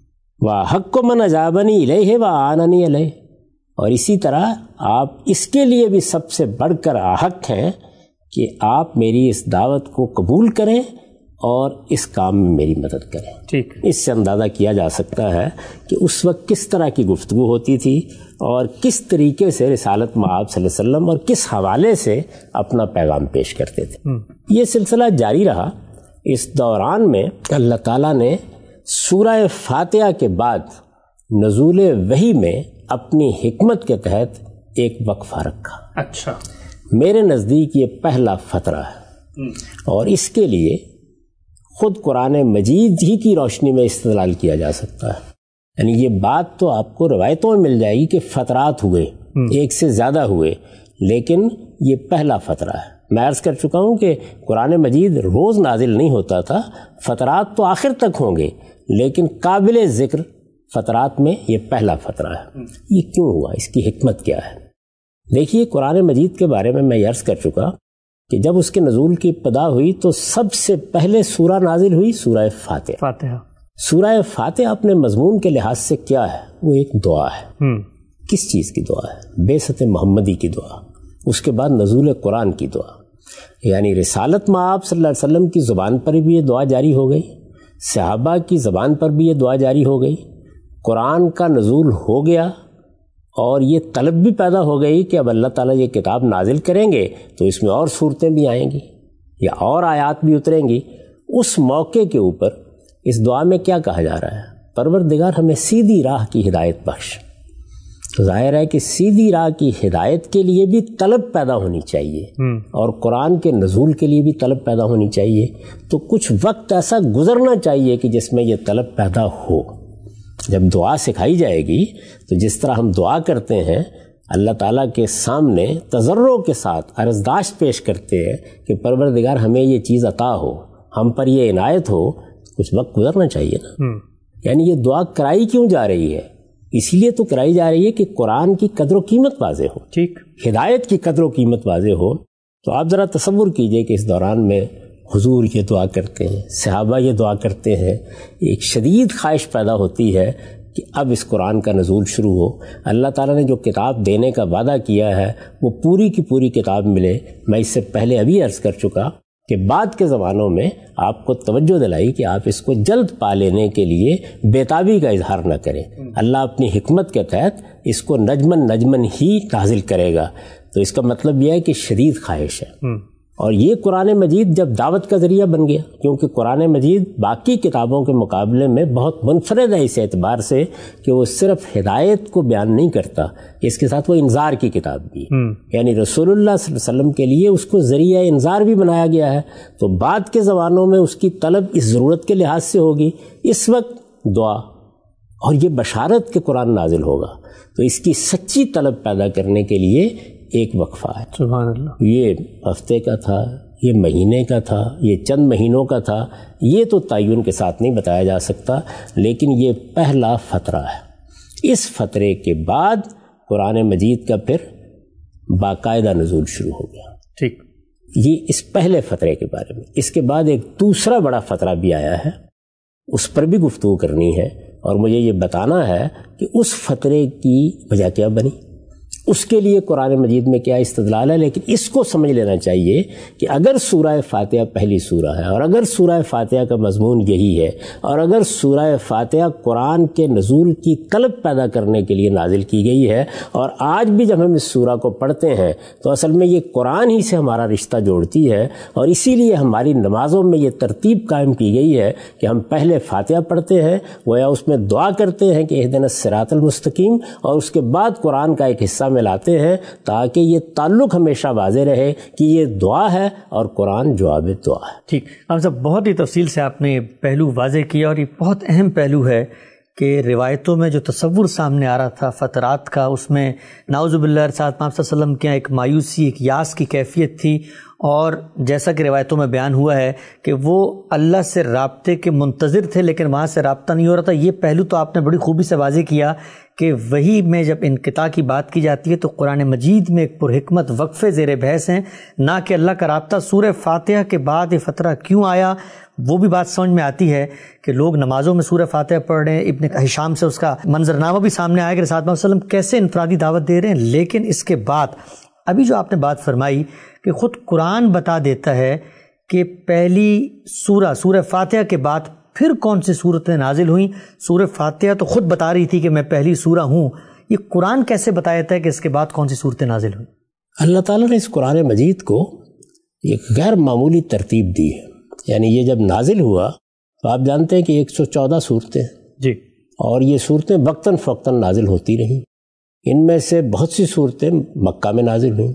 وَحَقُّ مَنْ أَجَابَنِي إِلَيْهِ وَأَعَانَنِي عَلَيْهِ، اور اسی طرح آپ اس کے لیے بھی سب سے بڑھ کر حق ہیں کہ آپ میری اس دعوت کو قبول کریں اور اس کام میں میری مدد کریں. ٹھیک، اس سے اندازہ کیا جا سکتا ہے کہ اس وقت کس طرح کی گفتگو ہوتی تھی اور کس طریقے سے رسالت مآب صلی اللہ علیہ وسلم اور کس حوالے سے اپنا پیغام پیش کرتے تھے. یہ سلسلہ جاری رہا. اس دوران میں اللہ تعالیٰ نے سورہ فاتحہ کے بعد نزول وحی میں اپنی حکمت کے تحت ایک وقفہ رکھا. اچھا، میرے نزدیک یہ پہلا فترہ ہے اور اس کے لیے خود قرآن مجید ہی کی روشنی میں استدلال کیا جا سکتا ہے. یعنی یہ بات تو آپ کو روایتوں میں مل جائے گی کہ فترات ہوئے، ایک سے زیادہ ہوئے، لیکن یہ پہلا فترہ ہے. میں عرض کر چکا ہوں کہ قرآن مجید روز نازل نہیں ہوتا تھا، فترات تو آخر تک ہوں گے، لیکن قابل ذکر فترات میں یہ پہلا فترہ ہے. یہ کیوں ہوا؟ اس کی حکمت کیا ہے؟ دیکھیے، قرآن مجید کے بارے میں میں عرض کر چکا کہ جب اس کے نزول کی ابتدا ہوئی تو سب سے پہلے سورہ نازل ہوئی سورہ فاتحہ. فاتحہ سورہ فاتحہ اپنے مضمون کے لحاظ سے کیا ہے؟ وہ ایک دعا ہے. کس چیز کی دعا ہے؟ بعثت محمدی کی دعا، اس کے بعد نزول قرآن کی دعا. یعنی رسالت مآب صلی اللہ علیہ وسلم کی زبان پر بھی یہ دعا جاری ہو گئی، صحابہ کی زبان پر بھی یہ دعا جاری ہو گئی، قرآن کا نزول ہو گیا اور یہ طلب بھی پیدا ہو گئی کہ اب اللہ تعالیٰ یہ کتاب نازل کریں گے تو اس میں اور صورتیں بھی آئیں گی یا اور آیات بھی اتریں گی. اس موقع کے اوپر اس دعا میں کیا کہا جا رہا ہے؟ پروردگار ہمیں سیدھی راہ کی ہدایت بخش. تو ظاہر ہے کہ سیدھی راہ کی ہدایت کے لیے بھی طلب پیدا ہونی چاہیے اور قرآن کے نزول کے لیے بھی طلب پیدا ہونی چاہیے. تو کچھ وقت ایسا گزرنا چاہیے کہ جس میں یہ طلب پیدا ہو. جب دعا سکھائی جائے گی تو جس طرح ہم دعا کرتے ہیں، اللہ تعالیٰ کے سامنے تضرع کے ساتھ عرضداشت پیش کرتے ہیں کہ پروردگار ہمیں یہ چیز عطا ہو، ہم پر یہ عنایت ہو، کچھ وقت گزرنا چاہیے نا. یعنی یہ دعا کرائی کیوں جا رہی ہے؟ اس لیے تو کرائی جا رہی ہے کہ قرآن کی قدر و قیمت واضح ہو، ٹھیک، ہدایت کی قدر و قیمت واضح ہو. تو آپ ذرا تصور کیجئے کہ اس دوران میں حضور یہ دعا کرتے ہیں، صحابہ یہ دعا کرتے ہیں، ایک شدید خواہش پیدا ہوتی ہے کہ اب اس قرآن کا نزول شروع ہو. اللہ تعالیٰ نے جو کتاب دینے کا وعدہ کیا ہے وہ پوری کی پوری کتاب ملے. میں اس سے پہلے ابھی عرض کر چکا کہ بعد کے زمانوں میں آپ کو توجہ دلائی کہ آپ اس کو جلد پا لینے کے لیے بےتابی کا اظہار نہ کریں. اللہ اپنی حکمت کے تحت اس کو نجمن نجمن ہی نازل کرے گا. تو اس کا مطلب یہ ہے کہ شدید خواہش ہے. اور یہ قرآن مجید جب دعوت کا ذریعہ بن گیا، کیونکہ قرآن مجید باقی کتابوں کے مقابلے میں بہت منفرد ہے اس اعتبار سے کہ وہ صرف ہدایت کو بیان نہیں کرتا، اس کے ساتھ وہ انذار کی کتاب بھی ہے. یعنی رسول اللہ صلی اللہ علیہ وسلم کے لیے اس کو ذریعہ انذار بھی بنایا گیا ہے. تو بعد کے زمانوں میں اس کی طلب اس ضرورت کے لحاظ سے ہوگی. اس وقت دعا اور یہ بشارت کہ قرآن نازل ہوگا، تو اس کی سچی طلب پیدا کرنے کے لیے ایک وقفہ ہے. سبحان اللہ. یہ ہفتے کا تھا، یہ مہینے کا تھا، یہ چند مہینوں کا تھا، یہ تو تعین کے ساتھ نہیں بتایا جا سکتا، لیکن یہ پہلا فترہ ہے. اس فترے کے بعد قرآن مجید کا پھر باقاعدہ نزول شروع ہو گیا. ٹھیک، یہ اس پہلے فترے کے بارے میں. اس کے بعد ایک دوسرا بڑا فترہ بھی آیا ہے، اس پر بھی گفتگو کرنی ہے اور مجھے یہ بتانا ہے کہ اس فترے کی وجہ کیا بنی، اس کے لیے قرآن مجید میں کیا استدلال ہے. لیکن اس کو سمجھ لینا چاہیے کہ اگر سورہ فاتحہ پہلی سورہ ہے اور اگر سورہ فاتحہ کا مضمون یہی ہے اور اگر سورہ فاتحہ قرآن کے نزول کی طلب پیدا کرنے کے لیے نازل کی گئی ہے اور آج بھی جب ہم اس سورہ کو پڑھتے ہیں تو اصل میں یہ قرآن ہی سے ہمارا رشتہ جوڑتی ہے، اور اسی لیے ہماری نمازوں میں یہ ترتیب قائم کی گئی ہے کہ ہم پہلے فاتحہ پڑھتے ہیں، گویا اس میں دعا کرتے ہیں کہ اہدنا الصراط المستقیم، اور اس کے بعد قرآن کا ایک حصہ میں لاتے ہیں تاکہ یہ تعلق ہمیشہ واضح رہے کہ یہ دعا ہے اور قرآن جواب دعا ہے. ٹھیک، ہم سب بہت ہی تفصیل سے آپ نے پہلو واضح کیا، اور یہ بہت اہم پہلو ہے کہ روایتوں میں جو تصور سامنے آ رہا تھا فترات کا، اس میں نعوذ باللہ ساتھ آپ صلی اللہ علیہ وسلم کے ایک مایوسی، ایک یاس کی کیفیت تھی، اور جیسا کہ روایتوں میں بیان ہوا ہے کہ وہ اللہ سے رابطے کے منتظر تھے لیکن وہاں سے رابطہ نہیں ہو رہا تھا. یہ پہلو تو آپ نے بڑی خوبی سے واضح کیا کہ وحی میں جب انقطاع کی بات کی جاتی ہے تو قرآن مجید میں ایک پرحکمت وقفے زیر بحث ہیں، نہ کہ اللہ کا رابطہ. سورہ فاتحہ کے بعد یہ فترہ کیوں آیا وہ بھی بات سمجھ میں آتی ہے کہ لوگ نمازوں میں سورہ فاتحہ پڑھ رہے ہیں. ابن ہشام سے اس کا منظرنامہ بھی سامنے آیا کہ رسول اللہ صلی اللہ علیہ وسلم کیسے انفرادی دعوت دے رہے ہیں. لیکن اس کے بعد ابھی جو آپ نے بات فرمائی کہ خود قرآن بتا دیتا ہے کہ پہلی سورہ سورہ فاتحہ کے بعد پھر کون سی صورتیں نازل ہوئیں. سورہ فاتحہ تو خود بتا رہی تھی کہ میں پہلی سورہ ہوں، یہ قرآن کیسے بتایا ہے کہ اس کے بعد کون سی صورتیں نازل ہوئیں؟ اللہ تعالیٰ نے اس قرآن مجید کو ایک غیر معمولی ترتیب دی ہے. یعنی یہ جب نازل ہوا تو آپ جانتے ہیں کہ ایک سو چودہ صورتیں جی، اور یہ صورتیں وقتاً فوقتاً نازل ہوتی رہیں. ان میں سے بہت سی صورتیں مکہ میں نازل ہوئیں،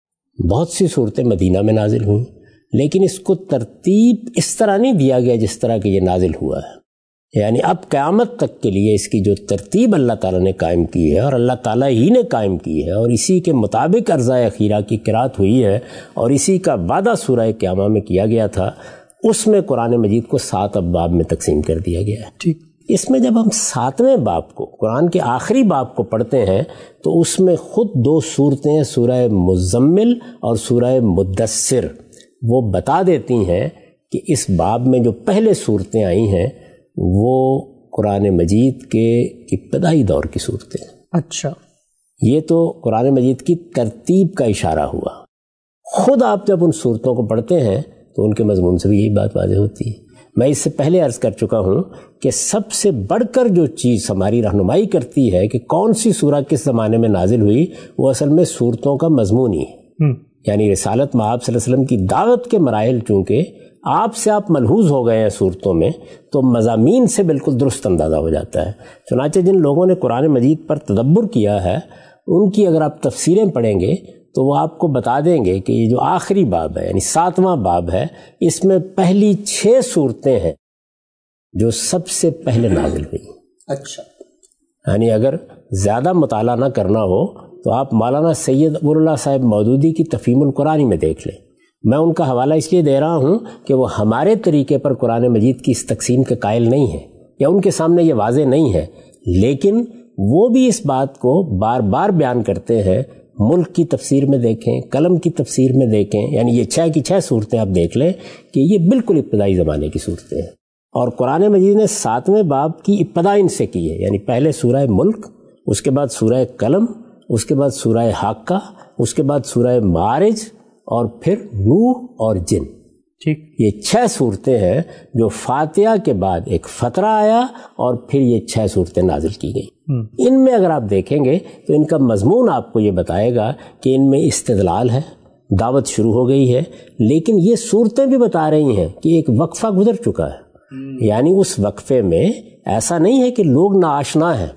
بہت سی صورتیں مدینہ میں نازل ہوئیں، لیکن اس کو ترتیب اس طرح نہیں دیا گیا جس طرح کہ یہ نازل ہوا ہے. یعنی اب قیامت تک کے لیے اس کی جو ترتیب اللہ تعالیٰ نے قائم کی ہے اور اللہ تعالیٰ ہی نے قائم کی ہے اور اسی کے مطابق عرضۂ اخیرہ کی قرات ہوئی ہے اور اسی کا وعدہ سورہ قیامہ میں کیا گیا تھا، اس میں قرآن مجید کو سات ابواب میں تقسیم کر دیا گیا ہے. ٹھیک. اس میں جب ہم ساتویں باب کو، قرآن کے آخری باب کو پڑھتے ہیں تو اس میں خود دو صورتیں سورہ مزمل اور سورہ مدثر وہ بتا دیتی ہیں کہ اس باب میں جو پہلے صورتیں آئی ہیں وہ قرآن مجید کے ابتدائی دور کی صورتیں. اچھا، یہ تو قرآن مجید کی ترتیب کا اشارہ ہوا. خود آپ جب ان صورتوں کو پڑھتے ہیں تو ان کے مضمون سے بھی یہی بات واضح ہوتی ہے. میں اس سے پہلے عرض کر چکا ہوں کہ سب سے بڑھ کر جو چیز ہماری رہنمائی کرتی ہے کہ کون سی سورہ کس زمانے میں نازل ہوئی، وہ اصل میں صورتوں کا مضمون ہی ہے. یعنی رسالت مآب صلی اللہ علیہ وسلم کی دعوت کے مراحل چونکہ آپ سے آپ ملحوظ ہو گئے ہیں صورتوں میں، تو مضامین سے بالکل درست اندازہ ہو جاتا ہے. چنانچہ جن لوگوں نے قرآن مجید پر تدبر کیا ہے ان کی اگر آپ تفسیریں پڑھیں گے تو وہ آپ کو بتا دیں گے کہ یہ جو آخری باب ہے یعنی ساتواں باب ہے، اس میں پہلی چھ صورتیں ہیں جو سب سے پہلے نازل ہوئی. اچھا، یعنی اگر زیادہ مطالعہ نہ کرنا ہو تو آپ مولانا سید ابو اللہ صاحب مودودی کی تفہیم القرآن میں دیکھ لیں. میں ان کا حوالہ اس لیے دے رہا ہوں کہ وہ ہمارے طریقے پر قرآن مجید کی اس تقسیم کے قائل نہیں ہیں یا ان کے سامنے یہ واضح نہیں ہے، لیکن وہ بھی اس بات کو بار بار بیان کرتے ہیں. ملک کی تفسیر میں دیکھیں، قلم کی تفسیر میں دیکھیں، یعنی یہ چھ کی چھ صورتیں آپ دیکھ لیں کہ یہ بالکل ابتدائی زمانے کی صورتیں ہیں. اور قرآن مجید نے ساتویں باب کی ابتدا ان سے کی ہے. یعنی پہلے سورہ ملک، اس کے بعد سورہ قلم، اس کے بعد سورہ حاقہ، اس کے بعد سورہ معارج اور پھر نوح اور جن. ٹھیک. یہ چھ صورتیں ہیں جو فاتحہ کے بعد ایک فترہ آیا اور پھر یہ چھ صورتیں نازل کی گئیں. ان میں اگر آپ دیکھیں گے تو ان کا مضمون آپ کو یہ بتائے گا کہ ان میں استدلال ہے، دعوت شروع ہو گئی ہے، لیکن یہ صورتیں بھی بتا رہی ہیں کہ ایک وقفہ گزر چکا ہے. یعنی اس وقفے میں ایسا نہیں ہے کہ لوگ ناآشنا ہیں،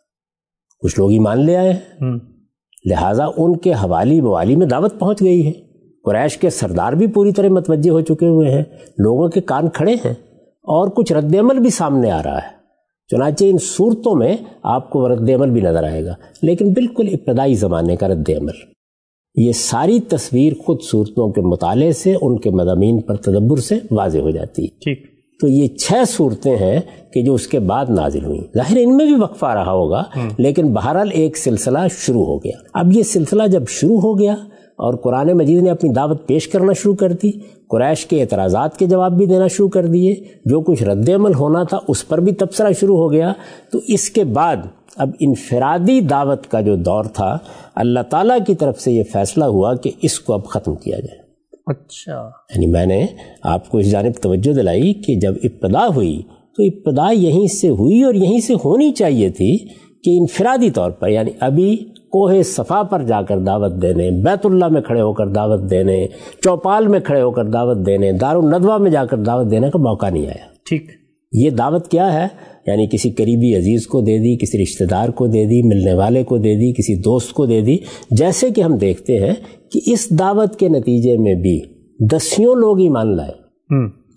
کچھ لوگ ایمان لے آئے ہیں، لہٰذا ان کے حوالی موالی میں دعوت پہنچ گئی ہے. قریش کے سردار بھی پوری طرح متوجہ ہو چکے ہوئے ہیں، لوگوں کے کان کھڑے ہیں اور کچھ رد عمل بھی سامنے آ رہا ہے. چنانچہ ان صورتوں میں آپ کو رد عمل بھی نظر آئے گا، لیکن بالکل ابتدائی زمانے کا رد عمل. یہ ساری تصویر خود صورتوں کے مطالعے سے، ان کے مضامین پر تدبر سے واضح ہو جاتی ہے. ٹھیک. تو یہ چھ صورتیں ہیں کہ جو اس کے بعد نازل ہوئیں. ظاہر ان میں بھی وقفہ رہا ہوگا، لیکن بہرحال ایک سلسلہ شروع ہو گیا. اب یہ سلسلہ جب شروع ہو گیا اور قرآن مجید نے اپنی دعوت پیش کرنا شروع کر دی، قریش کے اعتراضات کے جواب بھی دینا شروع کر دیے، جو کچھ رد عمل ہونا تھا اس پر بھی تبصرہ شروع ہو گیا، تو اس کے بعد اب انفرادی دعوت کا جو دور تھا اللہ تعالیٰ کی طرف سے یہ فیصلہ ہوا کہ اس کو اب ختم کیا جائے. اچھا. یعنی میں نے آپ کو اس جانب توجہ دلائی کہ جب ابتدا ہوئی تو ابتدا یہیں سے ہوئی اور یہیں سے ہونی چاہیے تھی کہ انفرادی طور پر، یعنی ابھی کوہ صفا پر جا کر دعوت دینے، بیت اللہ میں کھڑے ہو کر دعوت دینے، چوپال میں کھڑے ہو کر دعوت دینے، دارالندوہ میں جا کر دعوت دینے کا موقع نہیں آیا. ٹھیک. یہ دعوت کیا ہے؟ یعنی کسی قریبی عزیز کو دے دی، کسی رشتہ دار کو دے دی، ملنے والے کو دے دی، کسی دوست کو دے دی. جیسے کہ ہم دیکھتے ہیں کہ اس دعوت کے نتیجے میں بھی دسیوں لوگ ایمان لائے،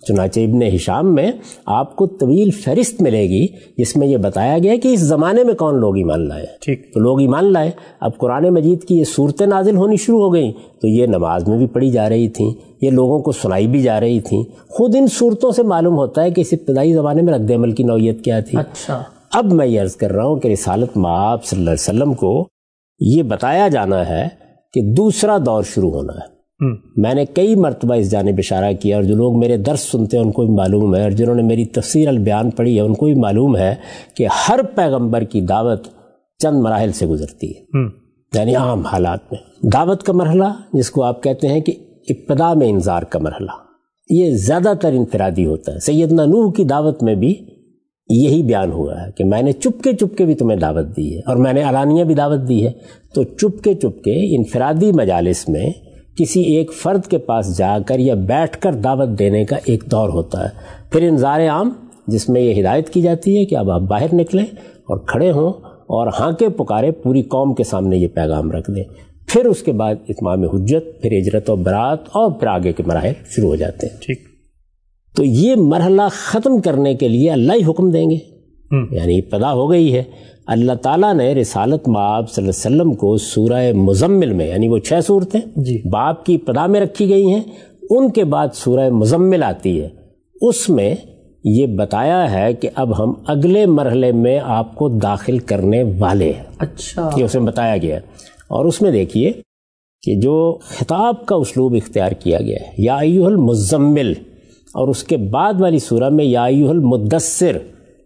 چنانچہ ابن ہشام میں آپ کو طویل فہرست ملے گی جس میں یہ بتایا گیا کہ اس زمانے میں کون لوگ ایمان لائے. ٹھیک. تو لوگ ایمان لائے. اب قرآن مجید کی یہ صورتیں نازل ہونی شروع ہو گئیں تو یہ نماز میں بھی پڑھی جا رہی تھیں, یہ لوگوں کو سنائی بھی جا رہی تھیں. خود ان صورتوں سے معلوم ہوتا ہے کہ اس ابتدائی زمانے میں رد عمل کی نوعیت کیا تھی. اچھا. اب میں یہ عرض کر رہا ہوں کہ رسالت مآب صلی اللہ علیہ وسلم کو یہ بتایا جانا ہے کہ دوسرا دور شروع ہونا ہے. میں نے کئی مرتبہ اس جانب اشارہ کیا, اور جو لوگ میرے درس سنتے ہیں ان کو بھی معلوم ہے, اور جنہوں نے میری تفسیر البیان پڑھی ہے ان کو بھی معلوم ہے کہ ہر پیغمبر کی دعوت چند مراحل سے گزرتی ہے. یعنی عام حالات میں دعوت کا مرحلہ, جس کو آپ کہتے ہیں کہ ابتدا میں انذار کا مرحلہ, یہ زیادہ تر انفرادی ہوتا ہے. سیدنا نوح کی دعوت میں بھی یہی بیان ہوا ہے کہ میں نے چپکے چپکے بھی تمہیں دعوت دی ہے اور میں نے علانیہ بھی دعوت دی ہے. تو چپکے چپکے انفرادی مجالس میں کسی ایک فرد کے پاس جا کر یا بیٹھ کر دعوت دینے کا ایک دور ہوتا ہے. پھر انذار عام, جس میں یہ ہدایت کی جاتی ہے کہ اب آپ باہر نکلیں اور کھڑے ہوں اور ہانکے پکارے پوری قوم کے سامنے یہ پیغام رکھ دیں. پھر اس کے بعد اتمام حجت, پھر ہجرت و برات, اور پھر آگے کے مراحل شروع ہو جاتے ہیں. ٹھیک. تو یہ مرحلہ ختم کرنے کے لیے اللہ ہی حکم دیں گے. یعنی ابتدا ہو گئی ہے. اللہ تعالیٰ نے رسالت مآب صلی اللہ علیہ وسلم کو سورہ مزمل میں, یعنی وہ چھ صورتیں جی باب کی ابتدا میں رکھی گئی ہیں, ان کے بعد سورہ مزمل آتی ہے, اس میں یہ بتایا ہے کہ اب ہم اگلے مرحلے میں آپ کو داخل کرنے والے ہیں. اچھا. یہ اسے بتایا گیا. اور اس میں دیکھیے کہ جو خطاب کا اسلوب اختیار کیا گیا ہے, یا ایھا المزمل, اور اس کے بعد والی سورہ میں یا ایھا المدثر,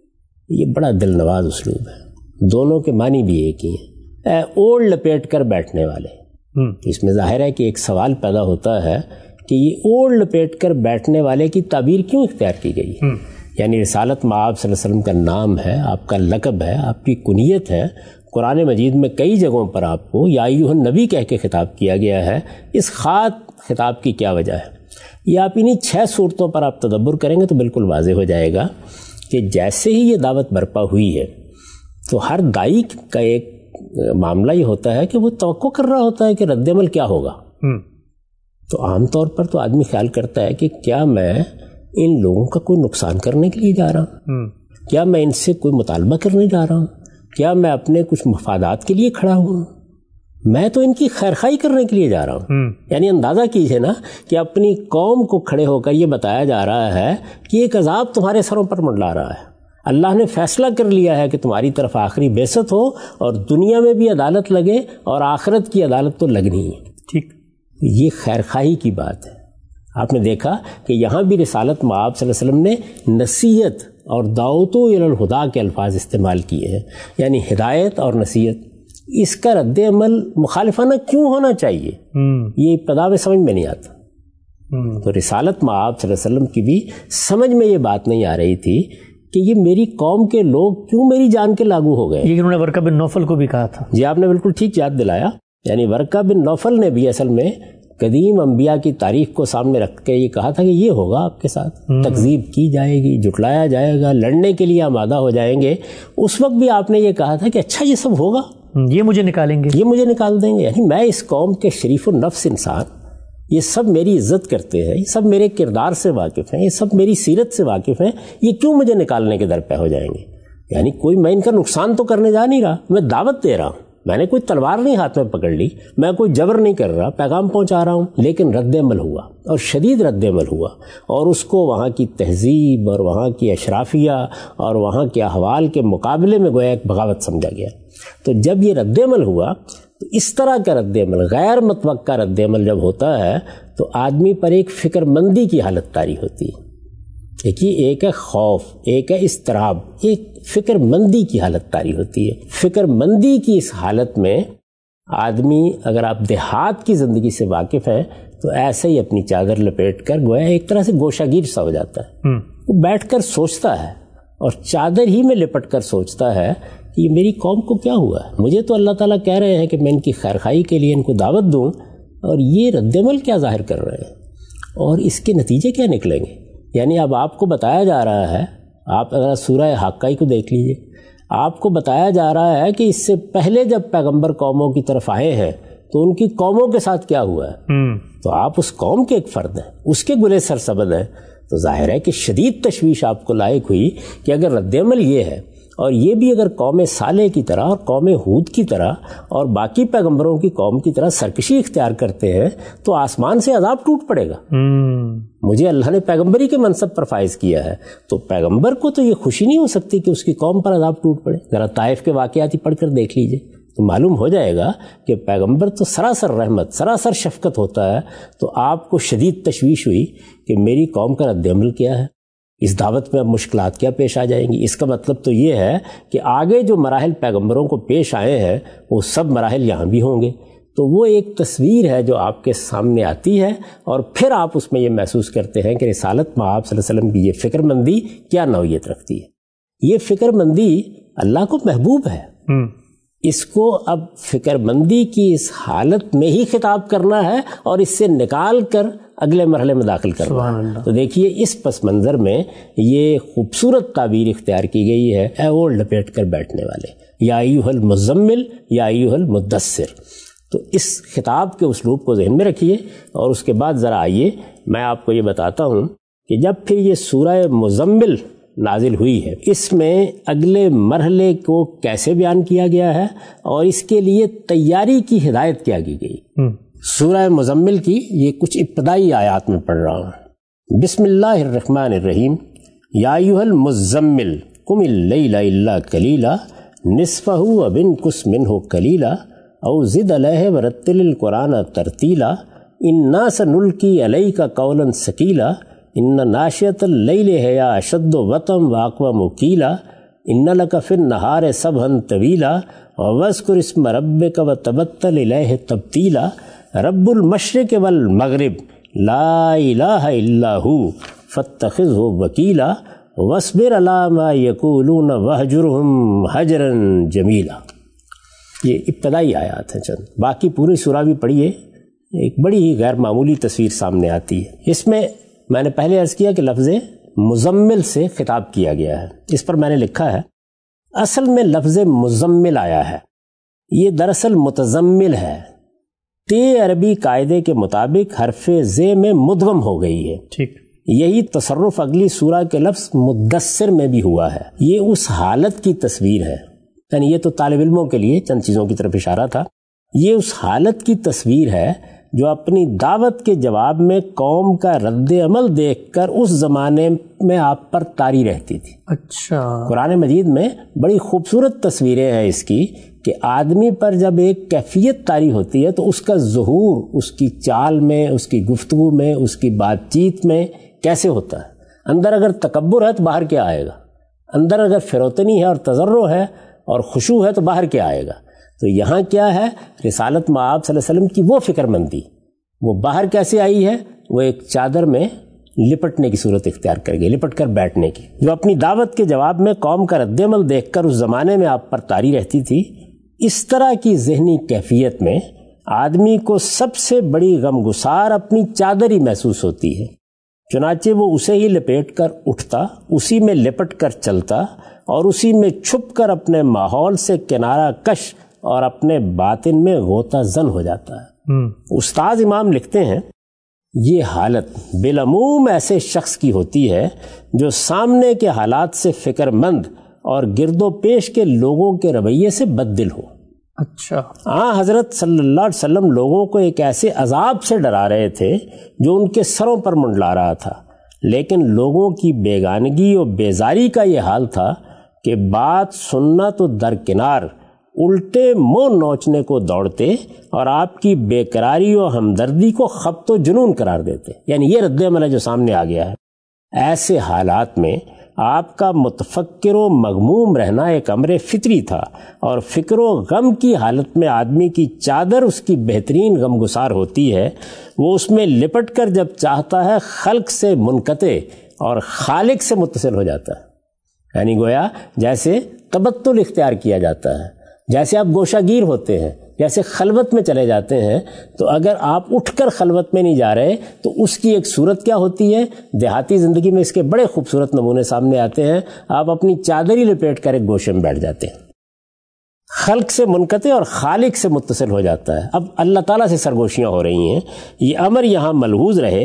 یہ بڑا دل نواز اسلوب ہے. دونوں کے معنی بھی ایک ہی ہیں, اے اوڑھ لپیٹ کر بیٹھنے والے. اس میں ظاہر ہے کہ ایک سوال پیدا ہوتا ہے کہ یہ اوڑھ لپیٹ کر بیٹھنے والے کی تعبیر کیوں اختیار کی گئی ہے؟ یعنی رسالت مآب صلی اللہ علیہ وسلم کا نام ہے, آپ کا لقب ہے, آپ کی کنیت ہے. قرآن مجید میں کئی جگہوں پر آپ کو یا ایھا النبی کہہ کے خطاب کیا گیا ہے. اس خاص خطاب کی کیا وجہ ہے؟ یہ آپ انہی چھ صورتوں پر آپ تدبر کریں گے تو بالکل واضح ہو جائے گا کہ جیسے ہی یہ دعوت برپا ہوئی ہے تو ہر دائی کا ایک معاملہ یہ ہوتا ہے کہ وہ توقع کر رہا ہوتا ہے کہ رد عمل کیا ہوگا. تو عام طور پر تو آدمی خیال کرتا ہے کہ کیا میں ان لوگوں کا کوئی نقصان کرنے کے لیے جا رہا ہوں, کیا میں ان سے کوئی مطالبہ کرنے جا رہا ہوں, کیا میں اپنے کچھ مفادات کے لیے کھڑا ہوں, میں تو ان کی خیرخواہی کرنے کے لیے جا رہا ہوں. یعنی اندازہ کیجئے نا کہ اپنی قوم کو کھڑے ہو کر یہ بتایا جا رہا ہے کہ ایک عذاب تمہارے سروں پر منڈلا رہا ہے, اللہ نے فیصلہ کر لیا ہے کہ تمہاری طرف آخری بعثت ہو اور دنیا میں بھی عدالت لگے اور آخرت کی عدالت تو لگنی ہے. ٹھیک. یہ خیرخواہی کی بات ہے. آپ نے دیکھا کہ یہاں بھی رسالت مآب صلی اللہ علیہ وسلم نے نصیحت اور دعوت الی الہدیٰ کے الفاظ استعمال کیے ہیں, یعنی ہدایت اور نصیحت. اس کا رد عمل مخالفانہ کیوں ہونا چاہیے, یہ ابتدا میں سمجھ میں نہیں آتا. تو رسالت مآب صلی اللہ علیہ وسلم کی بھی سمجھ میں یہ بات نہیں آ رہی تھی کہ یہ میری قوم کے لوگ کیوں میری جان کے لاگو ہو گئے. یہ انہوں نے ورقہ بن نوفل کو بھی کہا تھا. جی آپ نے بالکل ٹھیک یاد دلایا. یعنی ورقہ بن نوفل نے بھی اصل میں قدیم انبیاء کی تاریخ کو سامنے رکھ کے یہ کہا تھا کہ یہ ہوگا آپ کے ساتھ, تکذیب کی جائے گی, جھٹلایا جائے گا, لڑنے کے لیے آمادہ ہو جائیں گے. اس وقت بھی آپ نے یہ کہا تھا کہ اچھا یہ سب ہوگا, یہ مجھے نکالیں گے, یہ مجھے نکال دیں گے. یعنی میں اس قوم کے شریف النفس انسان, یہ سب میری عزت کرتے ہیں, یہ سب میرے کردار سے واقف ہیں, یہ سب میری سیرت سے واقف ہیں, یہ کیوں مجھے نکالنے کے در پہ ہو جائیں گے؟ یعنی کوئی میں ان کا نقصان تو کرنے جا نہیں رہا, میں دعوت دے رہا ہوں, میں نے کوئی تلوار نہیں ہاتھ میں پکڑ لی, میں کوئی جبر نہیں کر رہا, پیغام پہنچا رہا ہوں. لیکن رد عمل ہوا اور شدید رد عمل ہوا, اور اس کو وہاں کی تہذیب اور وہاں کی اشرافیہ اور وہاں کے احوال کے مقابلے میں گویا ایک بغاوت سمجھا گیا. تو جب یہ رد عمل ہوا تو اس طرح کا رد عمل, غیر متوقع رد عمل جب ہوتا ہے تو آدمی پر ایک فکر مندی کی حالت طاری ہوتی ہے. دیکھیے, ایک ہے خوف, ایک ہے اضطراب, ایک فکر مندی کی حالت طاری ہوتی ہے. فکر مندی کی اس حالت میں آدمی, اگر آپ دیہات کی زندگی سے واقف ہیں تو ایسے ہی اپنی چادر لپیٹ کر گویا ایک طرح سے گوشہ گیر سا ہو جاتا ہے. وہ بیٹھ کر سوچتا ہے اور چادر ہی میں لپٹ کر سوچتا ہے کہ یہ میری قوم کو کیا ہوا ہے. مجھے تو اللہ تعالیٰ کہہ رہے ہیں کہ میں ان کی خیرخواہی کے لیے ان کو دعوت دوں, اور یہ رد عمل کیا ظاہر کر رہے ہیں, اور اس کے نتیجے کیا نکلیں گے. یعنی اب آپ کو بتایا جا رہا ہے, آپ اگر سورہ حاقہ کو دیکھ لیجئے, آپ کو بتایا جا رہا ہے کہ اس سے پہلے جب پیغمبر قوموں کی طرف آئے ہیں تو ان کی قوموں کے ساتھ کیا ہوا ہے. تو آپ اس قوم کے ایک فرد ہیں, اس کے گلے سرسبد ہیں. تو ظاہر ہے کہ شدید تشویش آپ کو لاحق ہوئی کہ اگر رد عمل یہ ہے اور یہ بھی اگر قوم صالح کی طرح اور قوم ہود کی طرح اور باقی پیغمبروں کی قوم کی طرح سرکشی اختیار کرتے ہیں تو آسمان سے عذاب ٹوٹ پڑے گا. مجھے اللہ نے پیغمبری کے منصب پر فائز کیا ہے تو پیغمبر کو تو یہ خوشی نہیں ہو سکتی کہ اس کی قوم پر عذاب ٹوٹ پڑے. ذرا طائف کے واقعات ہی پڑھ کر دیکھ لیجئے تو معلوم ہو جائے گا کہ پیغمبر تو سراسر رحمت سراسر شفقت ہوتا ہے. تو آپ کو شدید تشویش ہوئی کہ میری قوم کا رد عمل کیا ہے, اس دعوت میں اب مشکلات کیا پیش آ جائیں گی. اس کا مطلب تو یہ ہے کہ آگے جو مراحل پیغمبروں کو پیش آئے ہیں وہ سب مراحل یہاں بھی ہوں گے. تو وہ ایک تصویر ہے جو آپ کے سامنے آتی ہے اور پھر آپ اس میں یہ محسوس کرتے ہیں کہ رسالت مآب صلی اللہ علیہ وسلم کی یہ فکر مندی کیا نوعیت رکھتی ہے. یہ فکر مندی اللہ کو محبوب ہے. اس کو اب فکر مندی کی اس حالت میں ہی خطاب کرنا ہے اور اس سے نکال کر اگلے مرحلے میں داخل کرنا ہے. تو دیکھیے اس پس منظر میں یہ خوبصورت تعبیر اختیار کی گئی ہے, اے اوڑھ لپیٹ کر بیٹھنے والے, یا ایھا المزمل یا ایھا المدثر. تو اس خطاب کے اسلوب کو ذہن میں رکھیے اور اس کے بعد ذرا آئیے میں آپ کو یہ بتاتا ہوں کہ جب پھر یہ سورہ مزمل نازل ہوئی ہے اس میں اگلے مرحلے کو کیسے بیان کیا گیا ہے اور اس کے لیے تیاری کی ہدایت کیا کی گئی. سورہ مزمل کی یہ کچھ ابتدائی آیات میں پڑھ رہا ہوں. بسم اللہ الرحمن الرحیم. یا ایھا المزمل قم اللیل الا قلیلا نصفہ او انقص منہ قلیلا او زد علیہ ورتل القرآن ترتیلا انا سنلقی علیک قولا ثقیلا ان ناشئۃ اللیل ہی اشد وطئا واقوم قیلا ان لک فی النہار سبحا طویلا واذکر اسم ربک وتبتل الیہ تبتیلا رب المشرق والمغرب لا الہ الا ہو فاتخذہ وکیلا واصبر علی ما یقولون واہجرہم حجرا جمیلا. یہ ابتدائی آیات ہیں چند, باقی پوری سورہ بھی پڑھیے, ایک بڑی ہی غیر معمولی تصویر سامنے آتی ہے. اس میں میں نے پہلے عرض کیا کہ لفظ مزمل سے خطاب کیا گیا ہے. اس پر میں نے لکھا ہے اصل میں لفظ مزمل آیا ہے, یہ دراصل متزمل ہے. تے عربی قاعدے کے مطابق حرف زے میں مدغم ہو گئی ہے. ٹھیک, یہی تصرف اگلی سورہ کے لفظ مدثر میں بھی ہوا ہے. یہ اس حالت کی تصویر ہے, یعنی یہ تو طالب علموں کے لیے چند چیزوں کی طرف اشارہ تھا. یہ اس حالت کی تصویر ہے جو اپنی دعوت کے جواب میں قوم کا رد عمل دیکھ کر اس زمانے میں آپ پر طاری رہتی تھی. اچھا, قرآن مجید میں بڑی خوبصورت تصویریں ہیں اس کی کہ آدمی پر جب ایک کیفیت طاری ہوتی ہے تو اس کا ظہور اس کی چال میں, اس کی گفتگو میں, اس کی بات چیت میں کیسے ہوتا ہے. اندر اگر تکبر ہے تو باہر کیا آئے گا, اندر اگر فروتنی ہے اور تضرع ہے اور خشوع ہے تو باہر کیا آئے گا. تو یہاں کیا ہے, رسالت مآب صلی اللہ علیہ وسلم کی وہ فکر مندی وہ باہر کیسے آئی ہے, وہ ایک چادر میں لپٹنے کی صورت اختیار کر گئی, لپٹ کر بیٹھنے کی, جو اپنی دعوت کے جواب میں قوم کا رد عمل دیکھ کر اس زمانے میں آپ پر طاری رہتی تھی. اس طرح کی ذہنی کیفیت میں آدمی کو سب سے بڑی غمگسار اپنی چادر ہی محسوس ہوتی ہے. چنانچہ وہ اسے ہی لپیٹ کر اٹھتا, اسی میں لپٹ کر چلتا اور اسی میں چھپ کر اپنے ماحول سے کنارہ کش اور اپنے باطن میں غوطہ زن ہو جاتا ہے. استاد امام لکھتے ہیں یہ حالت بالعموم ایسے شخص کی ہوتی ہے جو سامنے کے حالات سے فکر مند اور گرد و پیش کے لوگوں کے رویے سے بد دل ہو. اچھا, آن حضرت صلی اللہ علیہ وسلم لوگوں کو ایک ایسے عذاب سے ڈرا رہے تھے جو ان کے سروں پر منڈلا رہا تھا, لیکن لوگوں کی بیگانگی اور بیزاری کا یہ حال تھا کہ بات سننا تو درکنار, الٹے منہ نوچنے کو دوڑتے اور آپ کی بے قراری و ہمدردی کو خبط و جنون قرار دیتے. یعنی یہ رد عمل ہے جو سامنے آ گیا ہے. ایسے حالات میں آپ کا متفکر و مغموم رہنا ایک امر فطری تھا, اور فکر و غم کی حالت میں آدمی کی چادر اس کی بہترین غم گسار ہوتی ہے. وہ اس میں لپٹ کر جب چاہتا ہے خلق سے منقطع اور خالق سے متصل ہو جاتا ہے. یعنی گویا جیسے تبتل اختیار کیا جاتا ہے, جیسے آپ گوشہ گیر ہوتے ہیں, جیسے خلوت میں چلے جاتے ہیں, تو اگر آپ اٹھ کر خلوت میں نہیں جا رہے تو اس کی ایک صورت کیا ہوتی ہے. دیہاتی زندگی میں اس کے بڑے خوبصورت نمونے سامنے آتے ہیں. آپ اپنی چادر ہی لپیٹ کر ایک گوشے میں بیٹھ جاتے ہیں, خلق سے منقطع اور خالق سے متصل ہو جاتا ہے. اب اللہ تعالیٰ سے سرگوشیاں ہو رہی ہیں. یہ امر یہاں ملحوظ رہے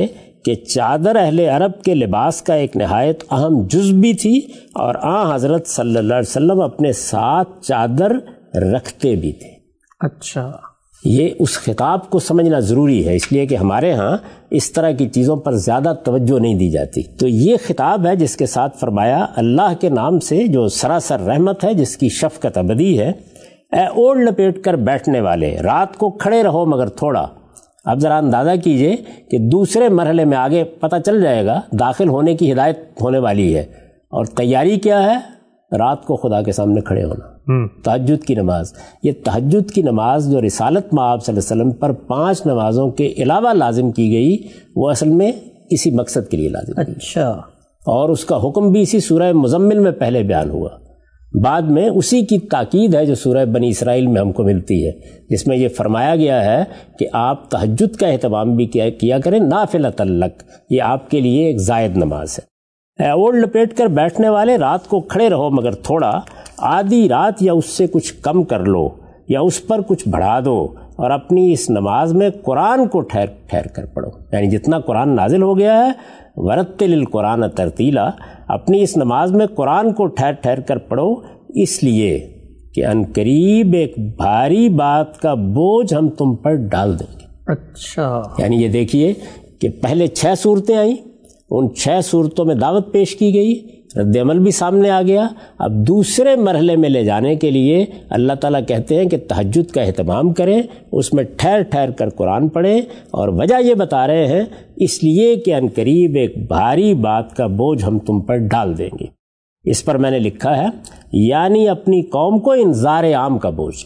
کہ چادر اہل عرب کے لباس کا ایک نہایت اہم جز بھی تھی، اور آن حضرت صلی اللہ علیہ وسلم اپنے ساتھ چادر رکھتے بھی تھے۔ اچھا، یہ اس خطاب کو سمجھنا ضروری ہے، اس لیے کہ ہمارے ہاں اس طرح کی چیزوں پر زیادہ توجہ نہیں دی جاتی۔ تو یہ خطاب ہے جس کے ساتھ فرمایا اللہ کے نام سے جو سراسر رحمت ہے، جس کی شفقت ابدی ہے، اے اوڑھ لپیٹ کر بیٹھنے والے، رات کو کھڑے رہو مگر تھوڑا۔ اب ذرا اندازہ کیجئے کہ دوسرے مرحلے میں آگے پتہ چل جائے گا داخل ہونے کی ہدایت ہونے والی ہے، اور تیاری کیا ہے؟ رات کو خدا کے سامنے کھڑے ہونا، تہجد کی نماز۔ یہ تہجد کی نماز جو رسالت مآب صلی اللہ علیہ وسلم پر پانچ نمازوں کے علاوہ لازم کی گئی، وہ اصل میں اسی مقصد کے لیے لازم کی۔ اچھا، اور اس کا حکم بھی اسی سورہ مزمل میں پہلے بیان ہوا، بعد میں اسی کی تاکید ہے جو سورہ بنی اسرائیل میں ہم کو ملتی ہے، جس میں یہ فرمایا گیا ہے کہ آپ تہجد کا اہتمام بھی کیا کیا کریں، نافلۃ لک، یہ آپ کے لیے ایک زائد نماز ہے۔ اے اوڑھ لپیٹ کر بیٹھنے والے، رات کو کھڑے رہو مگر تھوڑا، آدھی رات یا اس سے کچھ کم کر لو یا اس پر کچھ بڑھا دو، اور اپنی اس نماز میں قرآن کو ٹھہر ٹھہر کر پڑھو، یعنی جتنا قرآن نازل ہو گیا ہے، ورتل القرآن ترتیلا، اپنی اس نماز میں قرآن کو ٹھہر ٹھہر کر پڑھو، اس لیے کہ ان قریب ایک بھاری بات کا بوجھ ہم تم پر ڈال دیں گے۔ اچھا، یعنی یہ دیکھیے کہ پہلے چھ صورتیں آئیں، ان چھ صورتوں میں دعوت پیش کی گئی، رد عمل بھی سامنے آ گیا۔ اب دوسرے مرحلے میں لے جانے کے لیے اللہ تعالیٰ کہتے ہیں کہ تہجد کا اہتمام کریں، اس میں ٹھہر ٹھہر کر قرآن پڑھیں، اور وجہ یہ بتا رہے ہیں اس لیے کہ ان قریب ایک بھاری بات کا بوجھ ہم تم پر ڈال دیں گے۔ اس پر میں نے لکھا ہے یعنی اپنی قوم کو انذار عام کا بوجھ،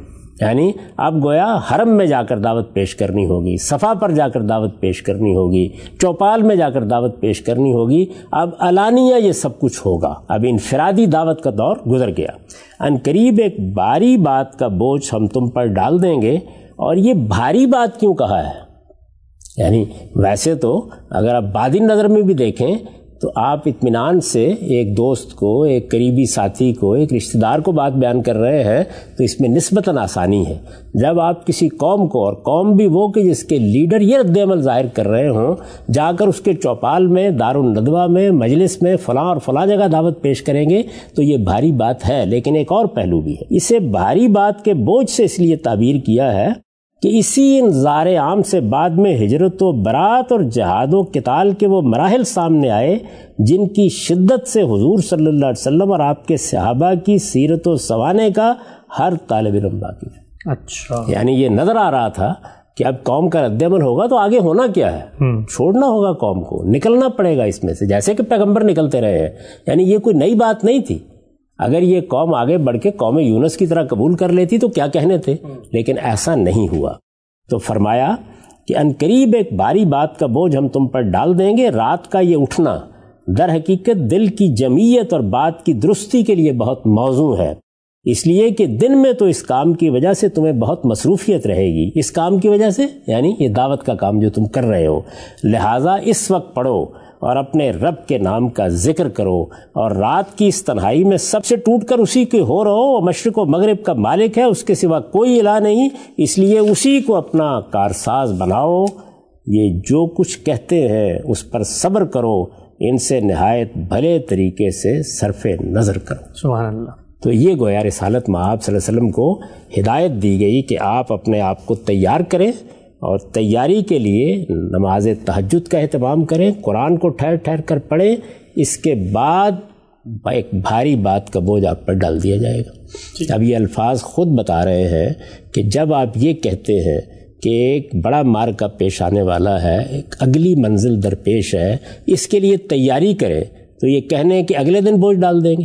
یعنی اب گویا حرم میں جا کر دعوت پیش کرنی ہوگی، صفا پر جا کر دعوت پیش کرنی ہوگی، چوپال میں جا کر دعوت پیش کرنی ہوگی، اب علانیہ یہ سب کچھ ہوگا، اب انفرادی دعوت کا دور گزر گیا۔ ان قریب ایک بھاری بات کا بوجھ ہم تم پر ڈال دیں گے، اور یہ بھاری بات کیوں کہا ہے؟ یعنی ویسے تو اگر آپ باطن نظر میں بھی دیکھیں تو آپ اطمینان سے ایک دوست کو، ایک قریبی ساتھی کو، ایک رشتہ دار کو بات بیان کر رہے ہیں تو اس میں نسبتاً آسانی ہے۔ جب آپ کسی قوم کو، اور قوم بھی وہ کہ جس کے لیڈر یہ رد عمل ظاہر کر رہے ہوں، جا کر اس کے چوپال میں، دارالندوہ میں، مجلس میں فلاں اور فلاں جگہ دعوت پیش کریں گے تو یہ بھاری بات ہے، لیکن ایک اور پہلو بھی ہے۔ اسے بھاری بات کے بوجھ سے اس لیے تعبیر کیا ہے کہ اسی انذار عام سے بعد میں ہجرت و برات اور جہاد و قتال کے وہ مراحل سامنے آئے جن کی شدت سے حضور صلی اللہ علیہ وسلم اور آپ کے صحابہ کی سیرت و سوانے کا ہر طالب علم واقف ہے۔ اچھا، یعنی یہ نظر آ رہا تھا کہ اب قوم کا رد عمل ہوگا تو آگے ہونا کیا ہے، چھوڑنا ہوگا قوم کو، نکلنا پڑے گا اس میں سے، جیسے کہ پیغمبر نکلتے رہے ہیں۔ یعنی یہ کوئی نئی بات نہیں تھی۔ اگر یہ قوم آگے بڑھ کے قوم یونس کی طرح قبول کر لیتی تو کیا کہنے تھے، لیکن ایسا نہیں ہوا۔ تو فرمایا کہ ان قریب ایک بھاری بات کا بوجھ ہم تم پر ڈال دیں گے۔ رات کا یہ اٹھنا در حقیقت دل کی جمعیت اور بات کی درستی کے لیے بہت موزوں ہے، اس لیے کہ دن میں تو اس کام کی وجہ سے تمہیں بہت مصروفیت رہے گی، اس کام کی وجہ سے یعنی یہ دعوت کا کام جو تم کر رہے ہو، لہٰذا اس وقت پڑھو اور اپنے رب کے نام کا ذکر کرو، اور رات کی اس تنہائی میں سب سے ٹوٹ کر اسی کے ہو رہو، وہ مشرق و مغرب کا مالک ہے، اس کے سوا کوئی الہ نہیں، اس لیے اسی کو اپنا کارساز بناؤ، یہ جو کچھ کہتے ہیں اس پر صبر کرو، ان سے نہایت بھلے طریقے سے صرف نظر کرو۔ سبحان اللہ۔ تو یہ گویا رسالت مآب صلی اللہ علیہ وسلم کو ہدایت دی گئی کہ آپ اپنے آپ کو تیار کریں، اور تیاری کے لیے نماز تہجد کا اہتمام کریں، قرآن کو ٹھہر ٹھہر کر پڑھیں، اس کے بعد ایک بھاری بات کا بوجھ آپ پر ڈال دیا جائے گا۔ اب یہ الفاظ خود بتا رہے ہیں کہ جب آپ یہ کہتے ہیں کہ ایک بڑا معرکہ پیش آنے والا ہے، ایک اگلی منزل درپیش ہے، اس کے لیے تیاری کریں، تو یہ کہنے کہ اگلے دن بوجھ ڈال دیں گے،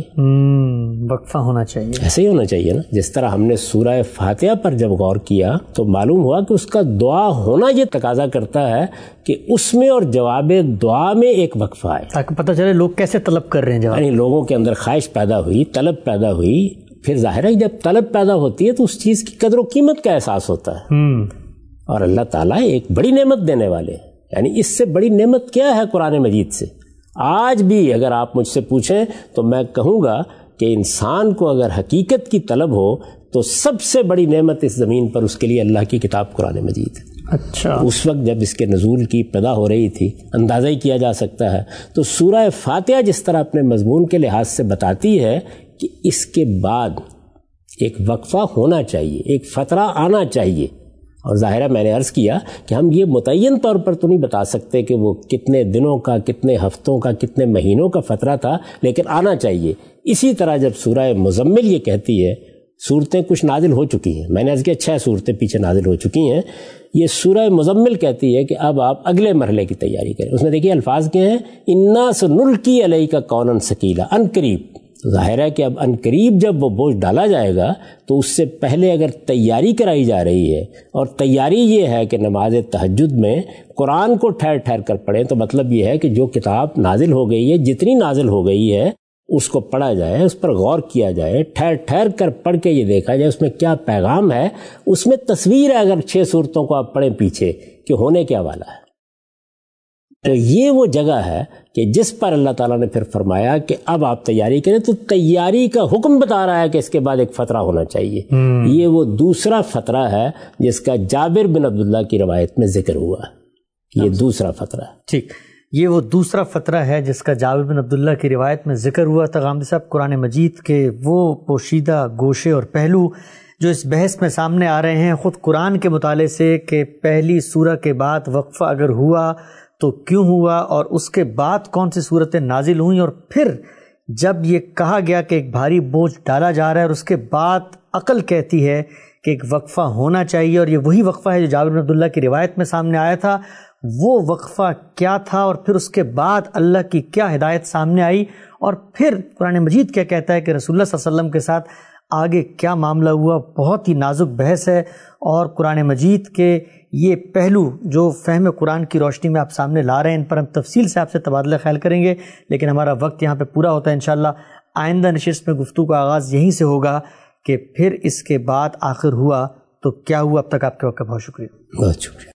وقفہ ہونا چاہیے۔ ایسے ہی ہونا چاہیے نا۔ جس طرح ہم نے سورہ فاتحہ پر جب غور کیا تو معلوم ہوا کہ اس کا دعا ہونا یہ تقاضا کرتا ہے کہ اس میں اور جواب دعا میں ایک وقفہ آئے، تاکہ پتہ چلے لوگ کیسے طلب کر رہے ہیں جواب۔ یعنی لوگوں کے اندر خواہش پیدا ہوئی، طلب پیدا ہوئی، پھر ظاہر ہے جب طلب پیدا ہوتی ہے تو اس چیز کی قدر و قیمت کا احساس ہوتا ہے، اور اللہ تعالیٰ ایک بڑی نعمت دینے والے ہیں۔ یعنی اس سے بڑی نعمت کیا ہے قرآن مجید سے؟ آج بھی اگر آپ مجھ سے پوچھیں تو میں کہوں گا کہ انسان کو اگر حقیقت کی طلب ہو تو سب سے بڑی نعمت اس زمین پر اس کے لیے اللہ کی کتاب قرآن مجید ہے۔ اچھا، اس وقت جب اس کے نزول کی ابتدا ہو رہی تھی، اندازہ ہی کیا جا سکتا ہے، تو سورہ فاتحہ جس طرح اپنے مضمون کے لحاظ سے بتاتی ہے کہ اس کے بعد ایک وقفہ ہونا چاہیے، ایک فترہ آنا چاہیے، اور ظاہر ہے میں نے عرض کیا کہ ہم یہ متعین طور پر تو نہیں بتا سکتے کہ وہ کتنے دنوں کا، کتنے ہفتوں کا، کتنے مہینوں کا فترہ تھا، لیکن آنا چاہیے۔ اسی طرح جب سورہ مزمل یہ کہتی ہے، صورتیں کچھ نازل ہو چکی ہیں، میں نے عرض کیا چھ صورتیں پیچھے نازل ہو چکی ہیں، یہ سورہ مزمل کہتی ہے کہ اب آپ اگلے مرحلے کی تیاری کریں۔ اس میں دیکھیے الفاظ کیا ہیں، انا سنلقی علیک قولا ثقیلا، ان قریب۔ ظاہر ہے کہ اب ان قریب جب وہ بوجھ ڈالا جائے گا تو اس سے پہلے اگر تیاری کرائی جا رہی ہے، اور تیاری یہ ہے کہ نماز تہجد میں قرآن کو ٹھہر ٹھہر کر پڑھیں، تو مطلب یہ ہے کہ جو کتاب نازل ہو گئی ہے، جتنی نازل ہو گئی ہے، اس کو پڑھا جائے، اس پر غور کیا جائے، ٹھہر ٹھہر کر پڑھ کے یہ دیکھا جائے اس میں کیا پیغام ہے۔ اس میں تصویر ہے اگر چھ صورتوں کو آپ پڑھیں پیچھے کہ ہونے کیا والا ہے، تو یہ وہ جگہ ہے کہ جس پر اللہ تعالیٰ نے پھر فرمایا کہ اب آپ تیاری کریں، تو تیاری کا حکم بتا رہا ہے کہ اس کے بعد ایک فترہ ہونا چاہیے۔ یہ وہ دوسرا فترہ ہے جس کا جابر بن عبداللہ کی روایت میں ذکر ہوا، یہ دوسرا فترہ ہے۔ ٹھیک، یہ وہ دوسرا فترہ ہے جس کا جابر بن عبداللہ کی روایت میں ذکر ہوا تھا۔ غامدی صاحب، قرآن مجید کے وہ پوشیدہ گوشے اور پہلو جو اس بحث میں سامنے آ رہے ہیں خود قرآن کے مطالعے سے، کہ پہلی سورہ کے بعد وقفہ اگر ہوا تو کیوں ہوا، اور اس کے بعد کون سی صورتیں نازل ہوئیں، اور پھر جب یہ کہا گیا کہ ایک بھاری بوجھ ڈالا جا رہا ہے، اور اس کے بعد عقل کہتی ہے کہ ایک وقفہ ہونا چاہیے، اور یہ وہی وقفہ ہے جو جابر بن عبداللہ کی روایت میں سامنے آیا تھا، وہ وقفہ کیا تھا، اور پھر اس کے بعد اللہ کی کیا ہدایت سامنے آئی، اور پھر قرآن مجید کیا کہتا ہے کہ رسول اللہ صلی اللہ علیہ وسلم کے ساتھ آگے کیا معاملہ ہوا۔ بہت ہی نازک بحث ہے، اور قرآن مجید کے یہ پہلو جو فہم قرآن کی روشنی میں آپ سامنے لا رہے ہیں، ان پر ہم تفصیل سے آپ سے تبادلہ خیال کریں گے، لیکن ہمارا وقت یہاں پہ پورا ہوتا ہے۔ انشاءاللہ آئندہ نشست میں گفتگو کا آغاز یہیں سے ہوگا کہ پھر اس کے بعد آخر ہوا تو کیا ہوا۔ اب تک آپ کے وقت کا بہت شکریہ۔ بہت شکریہ۔